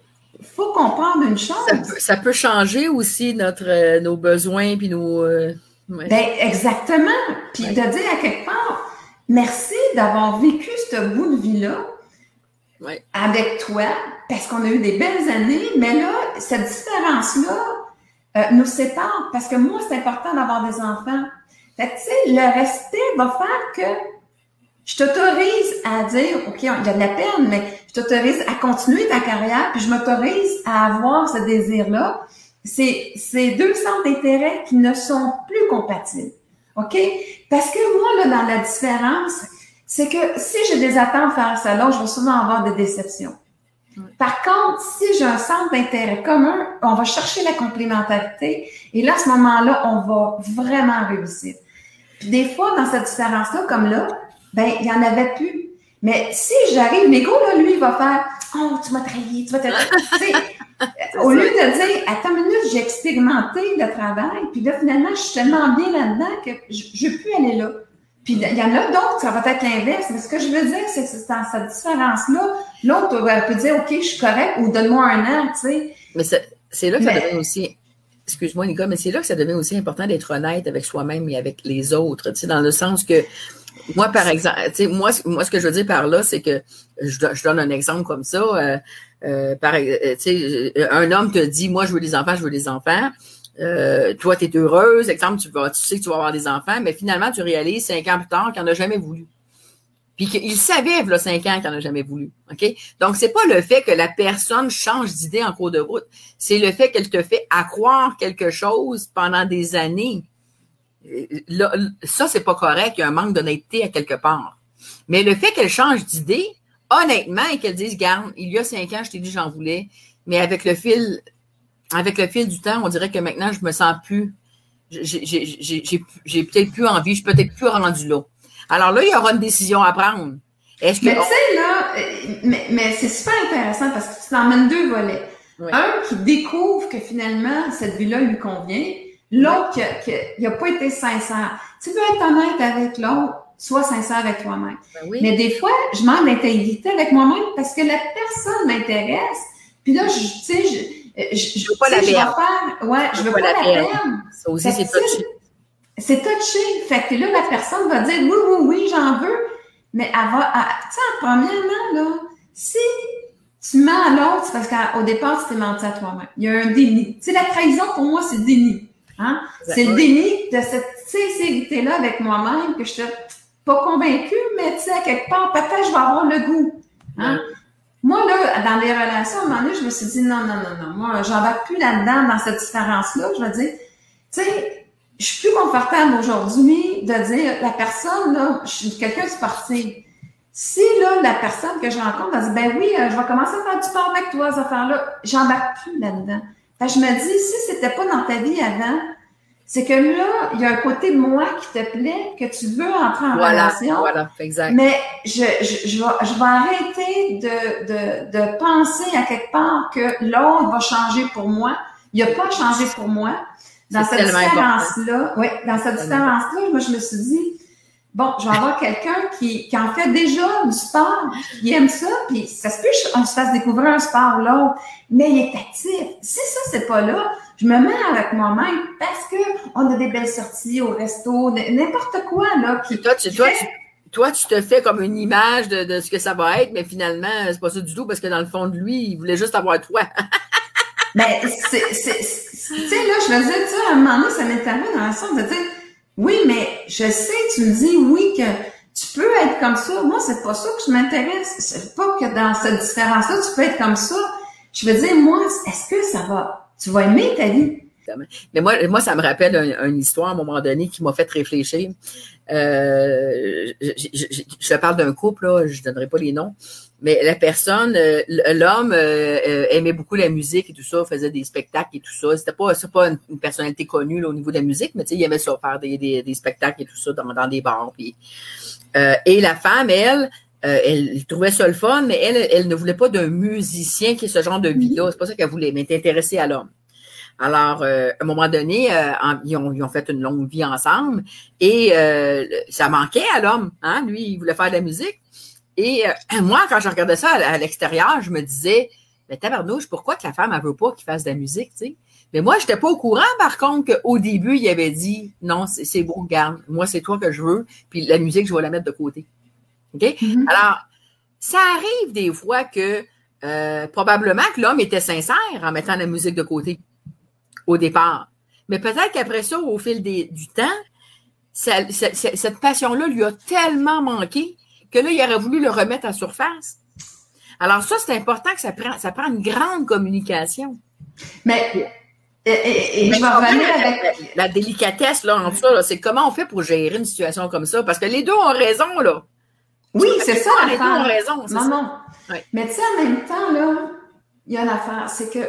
faut comprendre une chose. Ça peut, ça peut changer aussi notre, euh, nos besoins puis nos... Euh, ouais. Ben, exactement. Puis ouais. de dire à quelque part, merci d'avoir vécu ce bout de vie-là ouais. avec toi, parce qu'on a eu des belles années, mais là, cette différence-là euh, nous sépare, parce que moi, c'est important d'avoir des enfants. Fait que, tu sais, le respect va faire que je t'autorise à dire, OK, il y a de la peine, mais je t'autorise à continuer ta carrière, puis je m'autorise à avoir ce désir-là. C'est, c'est deux centres d'intérêt qui ne sont plus compatibles. OK? Parce que moi, là, dans la différence, c'est que si j'ai des attentes à faire ça, là, je vais souvent avoir des déceptions. Par contre, si j'ai un centre d'intérêt commun, on va chercher la complémentarité et là, à ce moment-là, on va vraiment réussir. Puis des fois, dans cette différence-là, comme là, ben, il n'y en avait plus. Mais si j'arrive, l'ego, là, lui, il va faire « Oh, tu m'as trahi, tu m'as trahi. » Au lieu de dire « Attends une minute, j'ai expérimenté le travail, puis là, finalement, je suis tellement bien là-dedans que je ne veux plus aller là. » Puis il y en a d'autres, ça va être l'inverse. Mais ce que je veux dire, c'est que c'est dans cette différence-là, l'autre peut dire « OK, je suis correct » ou « Donne-moi un an, tu sais. » Mais c'est, c'est là que mais, ça devient aussi... Excuse-moi, Nicole, mais c'est là que ça devient aussi important d'être honnête avec soi-même et avec les autres, tu sais, dans le sens que moi, par exemple, tu sais, moi, moi, ce que je veux dire par là, c'est que je, je donne un exemple comme ça. Euh, euh, par, tu sais, un homme te dit, moi, je veux des enfants, je veux des enfants. Euh, toi, tu es heureuse, exemple, tu vas, tu sais que tu vas avoir des enfants, mais finalement, tu réalises cinq ans plus tard qu'il n'en a jamais voulu. Puis qu'il savait, là, cinq ans, qu'il n'en a jamais voulu. OK? Donc, c'est pas le fait que la personne change d'idée en cours de route. C'est le fait qu'elle te fait accroire quelque chose pendant des années. Là, ça, c'est pas correct. Il y a un manque d'honnêteté à quelque part. Mais le fait qu'elle change d'idée, honnêtement, et qu'elle dise, garde, il y a cinq ans, je t'ai dit j'en voulais, mais avec le fil, avec le fil du temps, on dirait que maintenant, je me sens plus, j'ai, j'ai, j'ai, j'ai, j'ai peut-être plus envie, je suis peut-être plus rendu là. Alors là, il y aura une décision à prendre. Est-ce que mais tu sais, là, mais, mais c'est super intéressant parce que tu t'emmènes deux volets. Oui. Un qui découvre que finalement, cette vie-là lui convient. L'autre qui n'a pas été sincère. Tu veux être honnête avec l'autre, sois sincère avec toi-même. Ben oui. Mais des fois, je manque d'intégrité avec moi-même parce que la personne m'intéresse. Puis là, je, tu sais, je, je, je veux pas la perdre. Faire, ouais, je veux pas, pas la perdre. perdre. Ça aussi, c'est touché. C'est touché. Fait que là, la personne va dire oui, oui, oui, j'en veux. Mais elle va, tu sais, premièrement, là, si tu mens à l'autre, c'est parce qu'au départ, tu t'es menti à toi-même. Il y a un déni. Tu sais, la trahison, pour moi, c'est le déni. Hein? C'est le déni de cette sincérité-là avec moi-même que je suis pas convaincue, mais tu sais, à quelque part, peut-être je vais avoir le goût. Hein? Mm. Moi, là, dans les relations, à un moment donné, je me suis dit non, non, non, non, moi, j'en vais plus là-dedans, dans cette différence-là. Je me dis, tu sais, je suis plus confortable aujourd'hui de dire, la personne, là, je suis quelqu'un de sportif. Si, là, la personne que je rencontre, elle dit, ben oui, je vais commencer à faire du sport avec toi, ces affaires-là, j'en vais plus là-dedans. Fait que je me dis, si c'était pas dans ta vie avant, c'est que là, il y a un côté de moi qui te plaît, que tu veux entrer en voilà, relation. Voilà, exact. Mais je, je, je, vais, je vais arrêter de, de, de penser à quelque part que l'autre va changer pour moi. Il n'a pas changé pour moi. Dans c'est cette différence-là, oui, dans cette différence-là, moi, je me suis dit, bon, je vais avoir quelqu'un qui, qui en fait déjà du sport, qui aime ça, puis ça se peut qu'on se fasse découvrir un sport ou l'autre, mais il est actif. Si ça, c'est pas là, je me mets avec moi-même parce que on a des belles sorties au resto, n'importe quoi, là. Qui, toi, tu, toi, fait... tu, toi, tu te fais comme une image de, de ce que ça va être, mais finalement, c'est pas ça du tout parce que dans le fond de lui, il voulait juste avoir toi. Mais c'est, c'est, tu sais, là, je me disais, tu sais, à un moment donné, ça m'est arrivé dans le sens de dire, oui, mais je sais, tu me dis, oui, que tu peux être comme ça. Moi, c'est pas ça que je m'intéresse. C'est pas que dans cette différence-là, tu peux être comme ça. Je veux dire, moi, est-ce que ça va, tu vas aimer ta vie? Mais moi, moi, ça me rappelle un, une histoire à un moment donné qui m'a fait réfléchir. Euh, je, je, je, je parle d'un couple, là, je donnerai pas les noms. Mais la personne, euh, l'homme euh, aimait beaucoup la musique et tout ça, faisait des spectacles et tout ça. C'était pas, c'est pas une, une personnalité connue là, au niveau de la musique, mais tu sais, il aimait ça, faire des, des, des spectacles et tout ça dans, dans des bars. Puis, euh, et la femme, elle, euh, elle trouvait ça le fun, mais elle, elle ne voulait pas d'un musicien qui est ce genre de vie-là. C'est pas ça qu'elle voulait, mais elle était intéressée à l'homme. Alors, euh, à un moment donné, euh, en, ils, ont, ils ont fait une longue vie ensemble et euh, ça manquait à l'homme. Hein? Lui, il voulait faire de la musique. Et euh, moi, quand je regardais ça à, à l'extérieur, je me disais, Mais tabarnouche, pourquoi que la femme, elle veut pas qu'il fasse de la musique, tu sais? Mais moi, j'étais pas au courant, par contre, qu'au début, il avait dit, non, c'est, c'est bon, regarde, moi, c'est toi que je veux, puis la musique, je vais la mettre de côté. OK? Mm-hmm. Alors, ça arrive des fois que, euh, probablement que l'homme était sincère en mettant la musique de côté, au départ. Mais peut-être qu'après ça, au fil des, du temps, ça, ça, ça, cette passion-là lui a tellement manqué que là, il aurait voulu le remettre à surface. Alors ça, c'est important que ça prend, ça prend une grande communication. Mais, et, et, et je vais revenir avec... La, la délicatesse, là, en ça, là, c'est comment on fait pour gérer une situation comme ça? Parce que les deux ont raison, là. Oui, c'est ça, les deux ont raison. Non, ça. non. Ouais. Mais tu sais, en même temps, là, il y a une affaire, c'est que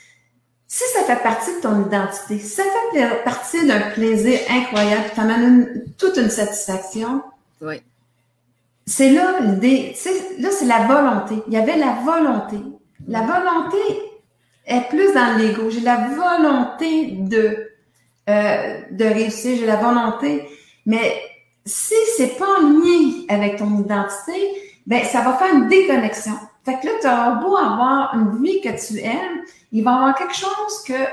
si ça fait partie de ton identité, si ça fait partie d'un plaisir incroyable, tu t'amènes toute une satisfaction, oui. C'est là l'idée, tu sais, là, c'est la volonté. Il y avait la volonté. La volonté est plus dans l'ego. J'ai la volonté de, euh, de réussir, j'ai la volonté. Mais si c'est pas en lien avec ton identité, ben, ça va faire une déconnexion. Fait que là, tu auras beau avoir une vie que tu aimes, il va y avoir quelque chose que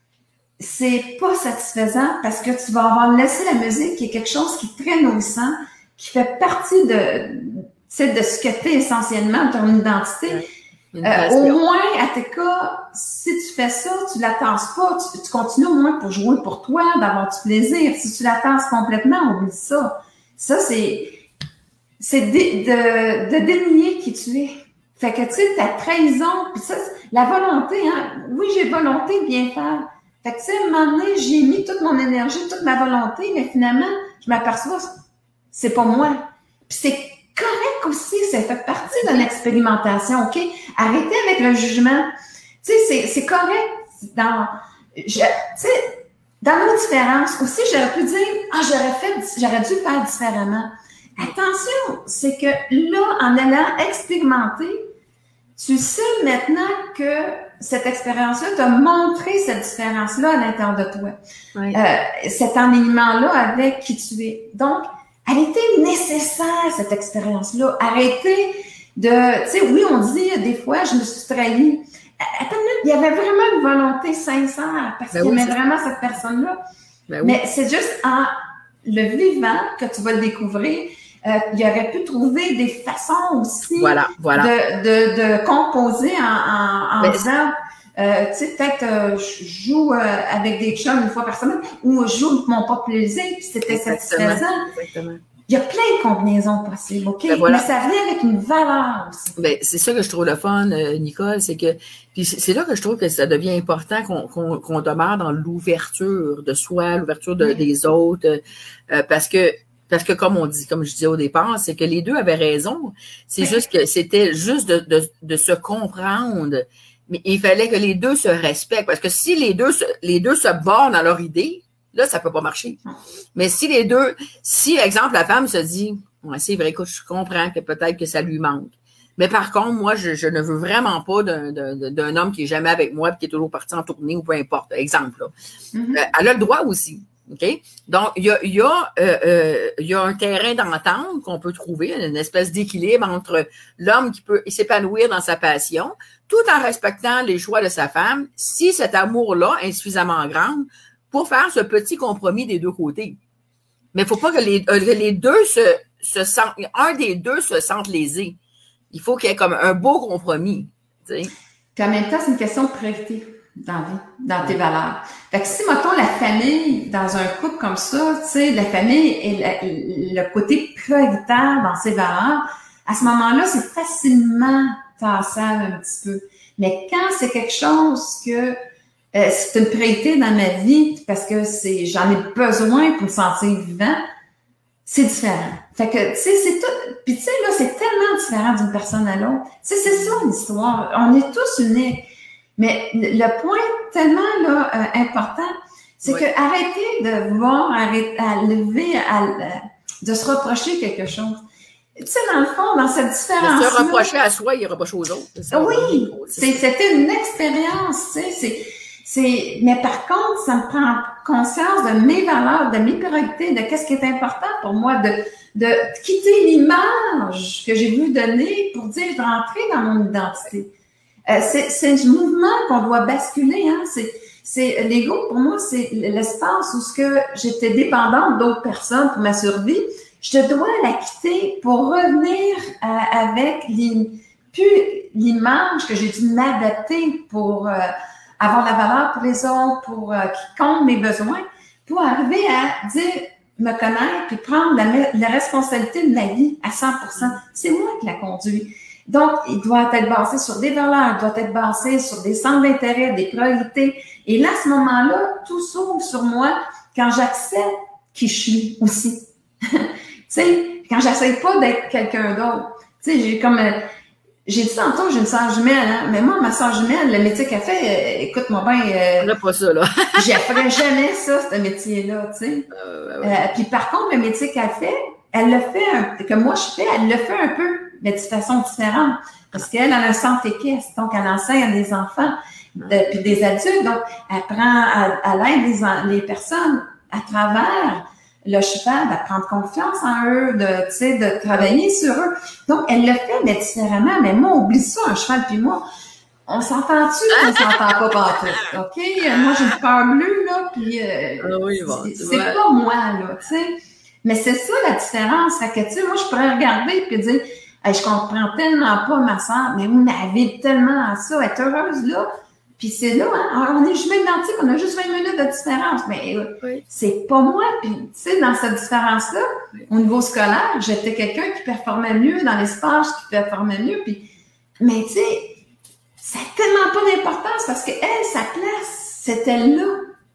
c'est pas satisfaisant parce que tu vas avoir laissé la musique qui est quelque chose qui est très nourrissant, qui fait partie de, tu sais, de ce que tu es essentiellement, de ton identité. Euh, au moins, à tes cas, si tu fais ça, tu la tasses pas, tu, tu continues au moins pour jouer pour toi, d'avoir du plaisir. Si tu la tasses complètement, oublie ça. Ça, c'est, c'est de, de, de dénier qui tu es. Fait que, tu sais, ta trahison, puis ça, la volonté, hein. Oui, j'ai volonté de bien faire. Fait que, tu sais, à un moment donné, j'ai mis toute mon énergie, toute ma volonté, mais finalement, je m'aperçois, c'est pas moi. Puis c'est correct aussi, ça fait partie de l'expérimentation, OK? Arrêtez avec le jugement. Tu sais, c'est, c'est correct dans, je, tu sais, dans nos différences. Aussi, j'aurais pu dire, ah, j'aurais fait, j'aurais dû faire différemment. Attention, c'est que là, en allant expérimenter, tu sais maintenant que cette expérience-là t'a montré cette différence-là à l'intérieur de toi. Oui. Euh, cet alignement-là avec qui tu es. Donc, elle était nécessaire, cette expérience-là. Arrêtez de... Tu sais, oui, on dit des fois, je me suis trahie. Attends une minute, il y avait vraiment une volonté sincère parce ben qu'il oui, aimait vraiment cette personne-là. Ben oui. Mais c'est juste en le vivant que tu vas le découvrir. Euh, il aurait pu trouver des façons aussi voilà, voilà. De, de, de composer en, en, en ben, disant... Euh, tu sais, peut-être euh, je joue euh, avec des chums une fois par semaine ou je joue pour mon propre plaisir puis c'était satisfaisant. Exactement. Il y a plein de combinaisons possibles, OK? Ben voilà. Mais ça vient avec une valeur aussi. Ben, c'est ça que je trouve le fun, euh, Nicole, c'est que puis c'est là que je trouve que ça devient important qu'on, qu'on, qu'on demeure dans l'ouverture de soi, l'ouverture de, des autres, euh, parce que Parce que comme on dit, comme je disais au départ, c'est que les deux avaient raison. C'est oui. juste que c'était juste de, de, de se comprendre. Mais il fallait que les deux se respectent. Parce que si les deux se, les deux se bornent dans leur idée, là, ça peut pas marcher. Mais si les deux, si, exemple, la femme se dit, ouais, c'est vrai, écoute, je comprends que peut-être que ça lui manque. Mais par contre, moi, je, je ne veux vraiment pas d'un, d'un, d'un homme qui est jamais avec moi et qui est toujours parti en tournée ou peu importe. Exemple, là. Mm-hmm. Euh, elle a le droit aussi. OK? Donc, il y a, il y a, euh, euh, il y a un terrain d'entente qu'on peut trouver, une espèce d'équilibre entre l'homme qui peut s'épanouir dans sa passion, tout en respectant les choix de sa femme, si cet amour-là est suffisamment grand pour faire ce petit compromis des deux côtés. Mais il faut pas que les, euh, que les deux se, se sentent, un des deux se sente lésé. Il faut qu'il y ait comme un beau compromis. Tu sais. Puis en même temps, c'est une question de priorité dans la vie, dans tes valeurs. Fait que si, mettons, la famille, dans un couple comme ça, tu sais, la famille est la, le côté prioritaire dans ses valeurs, à ce moment-là, c'est facilement tassable un petit peu. Mais quand c'est quelque chose que euh, c'est une priorité dans ma vie, parce que c'est j'en ai besoin pour me sentir vivant, c'est différent. Fait que, tu sais, c'est tout... Puis tu sais, là, c'est tellement différent d'une personne à l'autre. Tu sais, c'est ça l'histoire. On est tous uniques. Mais le point tellement là euh, important, c'est oui. que arrêter de vouloir arrêter, à lever, à, à, de se reprocher quelque chose. Tu sais, dans le fond, dans cette différence. Se reprocher à soi, il reproche aux autres. Ça, oui, c'est, c'était une expérience, tu sais. C'est, c'est, mais par contre, ça me prend conscience de mes valeurs, de mes priorités, de qu'est-ce qui est important pour moi, de, de quitter l'image que j'ai voulu donner pour dire de rentrer dans mon identité. Euh, c'est, c'est un mouvement qu'on doit basculer, hein. C'est, c'est, l'ego, pour moi, c'est l'espace où ce que j'étais dépendante d'autres personnes pour ma survie. Je dois la quitter pour revenir euh, avec les, plus l'image que j'ai dû m'adapter pour euh, avoir la valeur pour les autres, pour euh, qui compte mes besoins, pour arriver à dire, me connaître puis prendre la, la responsabilité de ma vie à cent pour cent. C'est moi qui la conduis. Donc, il doit être basé sur des valeurs, il doit être basé sur des centres d'intérêt, des priorités. Et là, à ce moment-là, tout s'ouvre sur moi quand j'accepte qui je suis aussi. Tu sais, quand j'essaie pas d'être quelqu'un d'autre. Tu sais, j'ai comme... J'ai dit tantôt, j'ai une sœur jumelle, hein, mais moi, ma sœur jumelle, le métier qu'elle fait, euh, écoute-moi bien... Euh, on pas ça, là. je ferais jamais ça, ce métier-là, tu sais. Euh, ouais. euh, puis par contre, le métier qu'elle fait, elle le fait, un, que moi je fais, elle le fait un peu, mais de façon différente. Parce qu'elle a un centre équestre, donc elle enseigne à des enfants, de, puis des adultes, donc elle prend à, à l'aide les, les personnes à travers le cheval, de prendre confiance en eux, de, tu sais, de travailler sur eux. Donc, elle le fait, mais différemment. Mais moi, oublie ça, un cheval puis moi, on s'entend-tu ou on s'entend pas partout? OK? Moi, j'ai une peur bleue, là, puis euh, ah oui, bon, c'est, c'est pas moi, là, tu sais. Mais c'est ça, la différence. Fait que, tu sais, moi, je pourrais regarder puis dire, hey, je comprends tellement pas ma soeur, mais oui, mais elle vit tellement à ça, elle est heureuse, là. Puis c'est là, hein, on est jumeaux identiques, on a juste vingt minutes de différence, mais oui. C'est pas moi. Puis, tu sais, dans cette différence-là, oui. Au niveau scolaire, j'étais quelqu'un qui performait mieux dans les sports, qui performait mieux. Puis, mais tu sais, ça n'a tellement pas d'importance parce qu'elle, sa place, c'était là.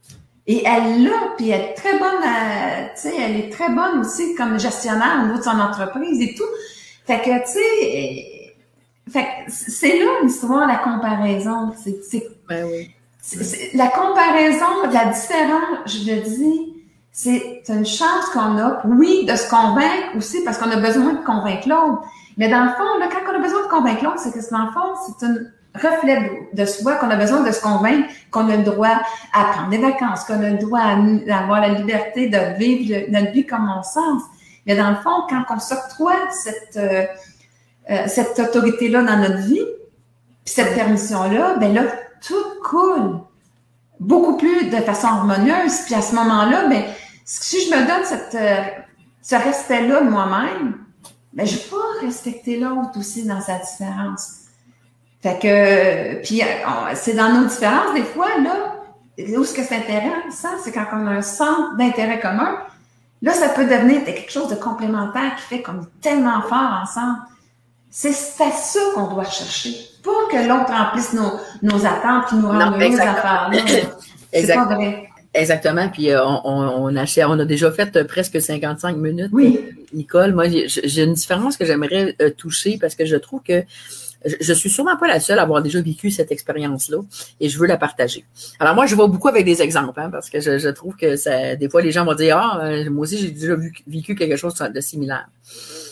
Et elle l'a, puis elle est très bonne, à, tu sais, elle est très bonne aussi comme gestionnaire au niveau de son entreprise et tout. Fait que, tu sais... Fait que c'est là l'histoire, la comparaison. C'est, c'est, ben oui. c'est, c'est, la comparaison, la différence, je le dis, c'est une chance qu'on a, oui, de se convaincre aussi, parce qu'on a besoin de convaincre l'autre. Mais dans le fond, là, quand on a besoin de convaincre l'autre, c'est que dans le fond, c'est un reflet de, de soi qu'on a besoin de se convaincre qu'on a le droit à prendre des vacances, qu'on a le droit à, à avoir la liberté de vivre le, notre vie comme on sens. Mais dans le fond, quand on s'octroie cette... Euh, Euh, cette autorité-là dans notre vie, puis cette permission-là, ben là, tout coule beaucoup plus de façon harmonieuse. Puis à ce moment-là, ben, si je me donne cette, euh, ce respect-là de moi-même, ben, je vais respecter l'autre aussi dans sa différence. Fait que, puis c'est dans nos différences, des fois, là, où ce que c'est intéressant, c'est quand on a un centre d'intérêt commun, là, ça peut devenir quelque chose de complémentaire qui fait qu'on est tellement fort ensemble. C'est à ça qu'on doit chercher. Pas que l'autre remplisse nos, nos attentes qui nous rendent heureux aux affaires-là. C'est pas vrai. Exactement. Puis euh, on, on, achète, on a déjà fait euh, presque cinquante-cinq minutes. Oui. Nicole, moi, j'ai, j'ai une différence que j'aimerais euh, toucher parce que je trouve que je, je suis sûrement pas la seule à avoir déjà vécu cette expérience-là et je veux la partager. Alors moi, je vois beaucoup avec des exemples hein, parce que je, je trouve que ça, des fois, les gens vont dire « Ah, euh, moi aussi, j'ai déjà vu, vécu quelque chose de similaire. Euh, »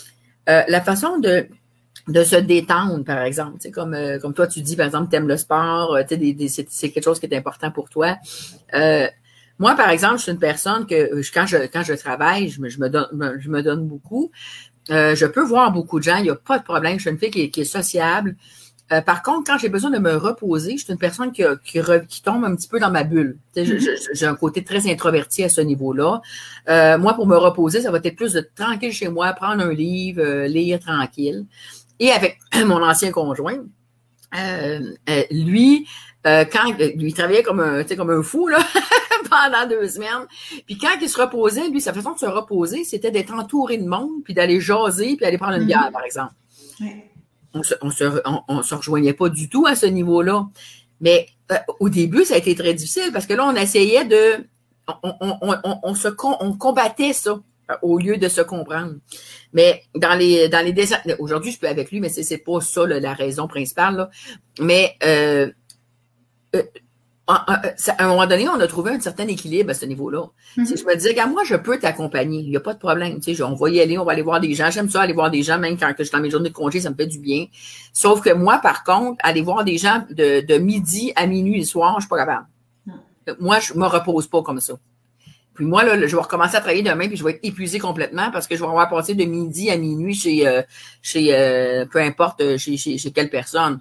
La façon de... de se détendre, par exemple. Tu sais, comme, euh, comme toi, tu dis, par exemple, tu aimes le sport, euh, tu sais, des, des, c'est, c'est quelque chose qui est important pour toi. Euh, moi, par exemple, je suis une personne que quand je quand je travaille, je me, je me donne je me donne beaucoup. Euh, je peux voir beaucoup de gens, il n'y a pas de problème. Je suis une fille qui est, qui est sociable. Euh, par contre, quand j'ai besoin de me reposer, je suis une personne qui, qui, qui tombe un petit peu dans ma bulle. Tu sais, mm-hmm. je, je, j'ai un côté très introverti à ce niveau-là. Euh, moi, pour me reposer, ça va être plus de tranquille chez moi, prendre un livre, euh, lire tranquille. Et avec mon ancien conjoint, euh, euh, lui, euh, quand lui il travaillait comme un, tu sais, comme un fou là pendant deux semaines. Puis quand il se reposait, lui, sa façon de se reposer, c'était d'être entouré de monde, puis d'aller jaser, puis d'aller prendre une bière, mm-hmm. par exemple. Oui. On se, on se, on, on se rejoignait pas du tout à ce niveau-là. Mais euh, au début, ça a été très difficile parce que là, on essayait de, on, on, on, on, on se, on combattait ça au lieu de se comprendre. Mais dans les dans les dessins, aujourd'hui, je peux avec lui, mais c'est, c'est pas ça là, la raison principale. Là. Mais euh, euh, à un moment donné, on a trouvé un certain équilibre à ce niveau-là. Mm-hmm. Si je me disais, regarde, moi, je peux t'accompagner. Il n'y a pas de problème. Tu sais, on va y aller, on va aller voir des gens. J'aime ça, aller voir des gens, même quand je suis dans mes journées de congé, ça me fait du bien. Sauf que moi, par contre, aller voir des gens de, de midi à minuit le soir, je suis pas capable. Mm. Moi, je me repose pas comme ça. Puis moi, là, je vais recommencer à travailler demain, puis je vais être épuisée complètement parce que je vais avoir passé de midi à minuit chez, euh, chez euh, peu importe, chez, chez, chez quelle personne.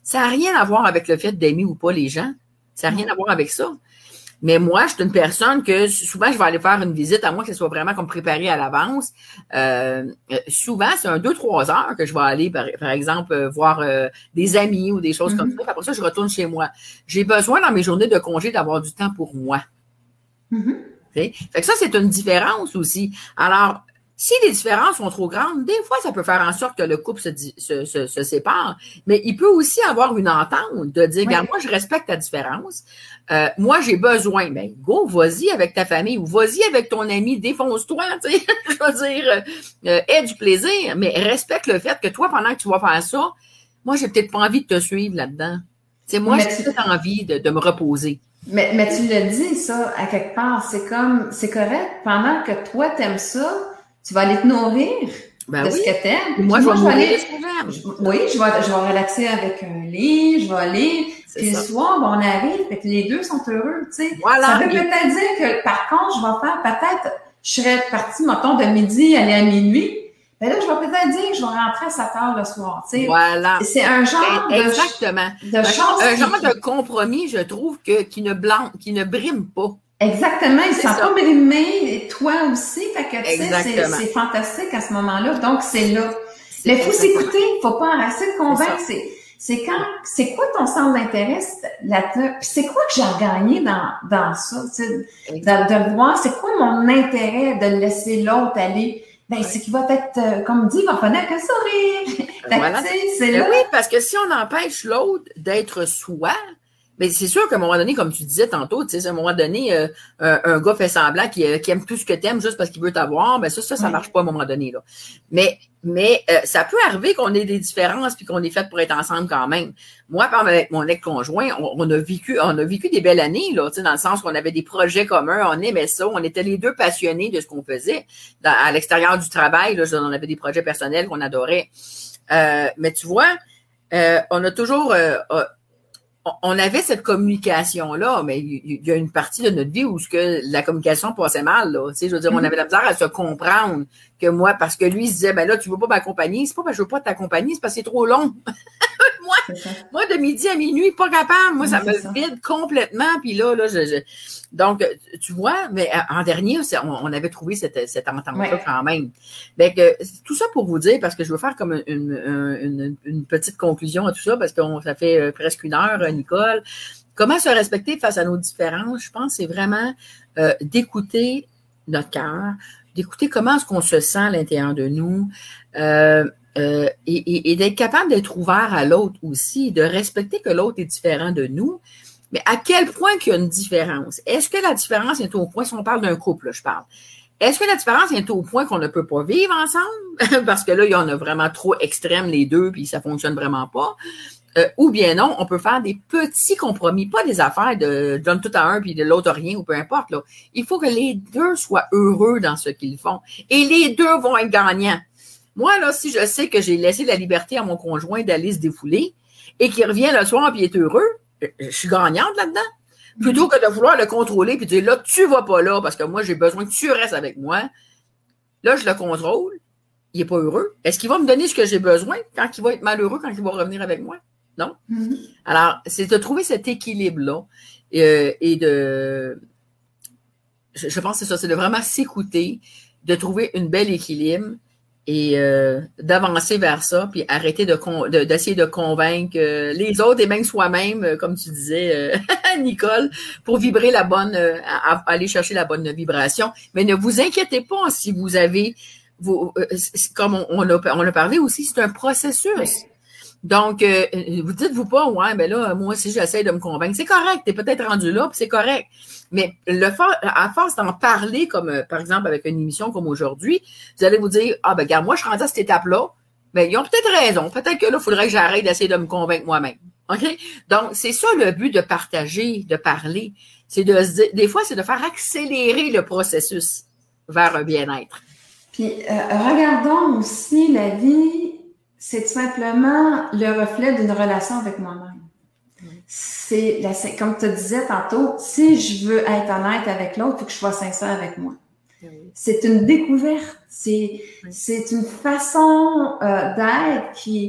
Ça n'a rien à voir avec le fait d'aimer ou pas les gens. Ça n'a rien à voir avec ça. Mais moi, je suis une personne que souvent, je vais aller faire une visite, à moins que ce soit vraiment comme préparé à l'avance. Euh, souvent, c'est un deux, trois heures que je vais aller, par, par exemple, euh, voir euh, des amis ou des choses mm-hmm. comme ça. Après ça, je retourne chez moi. J'ai besoin, dans mes journées de congé, d'avoir du temps pour moi. Mm-hmm. Fait que ça, c'est une différence aussi. Alors, si les différences sont trop grandes, des fois, ça peut faire en sorte que le couple se, se, se, se sépare, mais il peut aussi avoir une entente de dire, regarde, oui. moi, je respecte ta différence. Euh, moi, j'ai besoin. Ben, go, vas-y avec ta famille ou vas-y avec ton ami, défonce-toi, tu sais. Je veux dire, euh, aie du plaisir, mais respecte le fait que toi, pendant que tu vas faire ça, moi, j'ai peut-être pas envie de te suivre là-dedans. Tu sais, moi, mais j'ai peut-être envie de, de me reposer. Mais, mais tu le dis, ça, à quelque part. C'est comme, c'est correct. Pendant que toi, t'aimes ça, tu vas aller te nourrir ben de oui. ce que t'aimes. Moi, je vais aller. Oui, je vais, je vais relaxer avec un lit, je vais aller. Puis le soir, ben, on arrive, fait que les deux sont heureux, tu sais. Voilà. Ça veut peut-être dire que, par contre, je vais faire peut-être, je serais partie, mettons, de midi, aller à minuit. Ben là, je vais peut-être dire que je vais rentrer à sept heures le soir, tu sais. Voilà. C'est un genre de, Exactement. de un, choses. Un genre qui... de compromis, je trouve, que, qui ne blanc, qui ne brime pas. Exactement, ils ne sont pas brimés, et toi aussi, fait que, tu sais, c'est, c'est fantastique à ce moment-là, donc c'est là. Mais il faut s'écouter, il ne faut pas arrêter de convaincre, c'est, c'est, c'est quand, c'est quoi ton centre d'intérêt là-dedans, puis c'est quoi que j'ai gagné dans, dans ça, tu sais, de, de le voir, c'est quoi mon intérêt de laisser l'autre aller, ben, ouais. c'est qu'il va être, euh, comme dit, il va finir avec un sourire. Voilà. Fait que, c'est là. Oui, parce que si on empêche l'autre d'être soi, mais c'est sûr qu'à un moment donné, comme tu disais tantôt, tu sais, à un moment donné, euh, un, un gars fait semblant qu'il qui aime tout ce que t'aimes juste parce qu'il veut t'avoir, ben ça, ça, ça oui. marche pas à un moment donné, là. Mais, mais euh, ça peut arriver qu'on ait des différences puis qu'on est fait pour être ensemble quand même. Moi, par avec mon ex-conjoint, on, on a vécu, on a vécu des belles années, là, tu sais, dans le sens qu'on avait des projets communs, on aimait ça, on était les deux passionnés de ce qu'on faisait. Dans, à l'extérieur du travail, là, on avait des projets personnels qu'on adorait. Euh, mais tu vois, euh, on a toujours euh, on avait cette communication-là, mais il y a une partie de notre vie où ce que la communication passait mal, là. Tu sais, je veux dire, mm-hmm. on avait la misère à se comprendre que moi, parce que lui, il se disait, ben là, tu veux pas m'accompagner. C'est pas parce que je veux pas t'accompagner, c'est parce que c'est trop long. moi, moi, de midi à minuit, pas capable. Moi, ça oui, me ça. vide complètement. Puis là, là, je, je... donc, tu vois, mais en dernier, on, on avait trouvé cette, cette entente-là ouais. quand même. Donc, tout ça pour vous dire, parce que je veux faire comme une, une, une, une petite conclusion à tout ça, parce que on, ça fait presque une heure, Nicole. Comment se respecter face à nos différences? Je pense que c'est vraiment euh, d'écouter notre cœur, d'écouter comment est-ce qu'on se sent à l'intérieur de nous, euh, euh, et, et, et d'être capable d'être ouvert à l'autre aussi, de respecter que l'autre est différent de nous. Mais à quel point qu'il y a une différence? Est-ce que la différence est au point, si on parle d'un couple, là, je parle, est-ce que la différence est au point qu'on ne peut pas vivre ensemble? Parce que là, il y en a vraiment trop extrêmes, les deux, puis ça fonctionne vraiment pas. Euh, ou bien non, on peut faire des petits compromis, pas des affaires de donne tout à un puis de l'autre rien ou peu importe. Là. Il faut que les deux soient heureux dans ce qu'ils font. Et les deux vont être gagnants. Moi, là, si je sais que j'ai laissé la liberté à mon conjoint d'aller se défouler et qu'il revient le soir puis il est heureux, je suis gagnante là-dedans. Plutôt que de vouloir le contrôler puis de dire là, tu vas pas là parce que moi, j'ai besoin que tu restes avec moi. Là, je le contrôle. Il est pas heureux. Est-ce qu'il va me donner ce que j'ai besoin quand il va être malheureux, quand il va revenir avec moi? Non? Mm-hmm. Alors, c'est de trouver cet équilibre-là euh, et de... Je, je pense que c'est ça, c'est de vraiment s'écouter, de trouver une belle équilibre et euh, d'avancer vers ça, puis arrêter de, con, de d'essayer de convaincre euh, les autres et même soi-même, euh, comme tu disais, euh, Nicole, pour vibrer la bonne, euh, à, à aller chercher la bonne vibration. Mais ne vous inquiétez pas si vous avez... Vous, euh, comme on, on, a, on a parlé aussi, c'est un processus. Oui. Donc, euh, vous dites-vous pas, ouais, ben là, moi aussi, j'essaie de me convaincre. C'est correct, t'es peut-être rendu là, puis c'est correct. Mais le for- à force d'en parler, comme euh, par exemple avec une émission comme aujourd'hui, vous allez vous dire, ah ben regarde, moi, je suis rendu à cette étape-là. Ben, ils ont peut-être raison. Peut-être que là, il faudrait que j'arrête d'essayer de me convaincre moi-même. OK? Donc, c'est ça le but de partager, de parler. C'est de se dire, des fois, c'est de faire accélérer le processus vers un bien-être. Puis, euh, regardons aussi la vie. C'est tout simplement le reflet d'une relation avec moi-même. Mm. C'est, la, comme tu disais tantôt, si je veux être honnête avec l'autre, il faut que je sois sincère avec moi. Mm. C'est une découverte. C'est, mm. c'est une façon euh, d'être qui,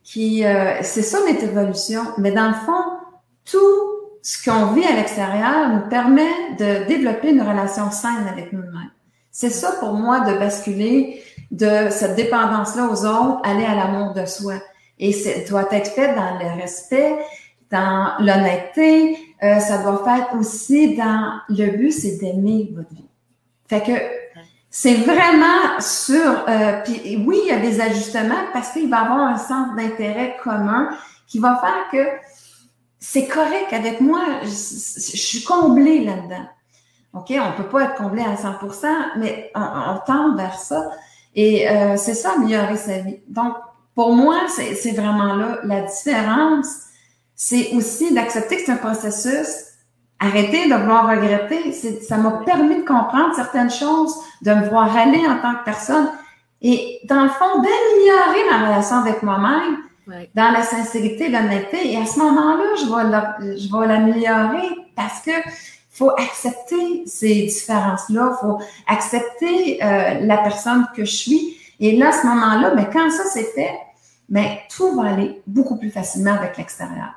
qui euh, c'est ça notre évolution. Mais dans le fond, tout ce qu'on vit à l'extérieur nous permet de développer une relation saine avec nous-mêmes. C'est ça pour moi de basculer de cette dépendance-là aux autres, aller à l'amour de soi. Et ça doit être fait dans le respect, dans l'honnêteté. Euh, ça doit faire aussi dans le but, c'est d'aimer votre vie. Fait que c'est vraiment sur. Euh, puis oui, il y a des ajustements parce qu'il va y avoir un centre d'intérêt commun qui va faire que c'est correct avec moi. Je, je suis comblée là-dedans. OK, on peut pas être comblé à cent pour cent, mais on, on tend vers ça. Et euh, c'est ça, améliorer sa vie. Donc, pour moi, c'est, c'est vraiment là. La différence, c'est aussi d'accepter que c'est un processus. Arrêter de vouloir regretter. C'est, ça m'a permis de comprendre certaines choses, de me voir aller en tant que personne. Et dans le fond, d'améliorer ma relation avec moi-même, ouais. Dans la sincérité, l'honnêteté. Et à ce moment-là, je vais, la, je vais l'améliorer parce que faut accepter ces différences-là, faut accepter euh, la personne que je suis. Et là, à ce moment-là, ben, quand ça c'est fait, ben, tout va aller beaucoup plus facilement avec l'extérieur.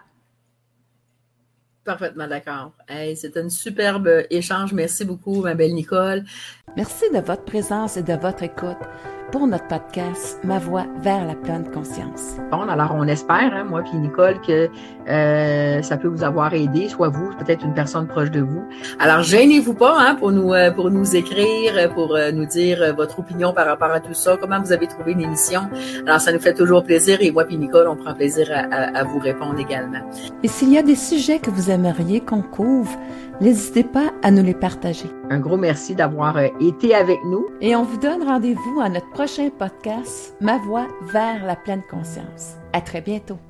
Parfaitement d'accord. Hey, c'est un superbe échange. Merci beaucoup, ma belle Nicole. Merci de votre présence et de votre écoute pour notre podcast « Ma voie vers la pleine conscience ». Bon, alors on espère, hein, moi puis Nicole, que euh, ça peut vous avoir aidé, soit vous, peut-être une personne proche de vous. Alors, gênez-vous pas hein, pour nous euh, pour nous écrire, pour euh, nous dire euh, votre opinion par rapport à tout ça, comment vous avez trouvé l'émission. Alors, ça nous fait toujours plaisir et moi puis Nicole, on prend plaisir à, à, à vous répondre également. Et s'il y a des sujets que vous aimeriez qu'on couvre, n'hésitez pas à nous les partager. Un gros merci d'avoir euh, été avec nous. Et on vous donne rendez-vous à notre prochain podcast, Ma voie vers la pleine conscience. À très bientôt.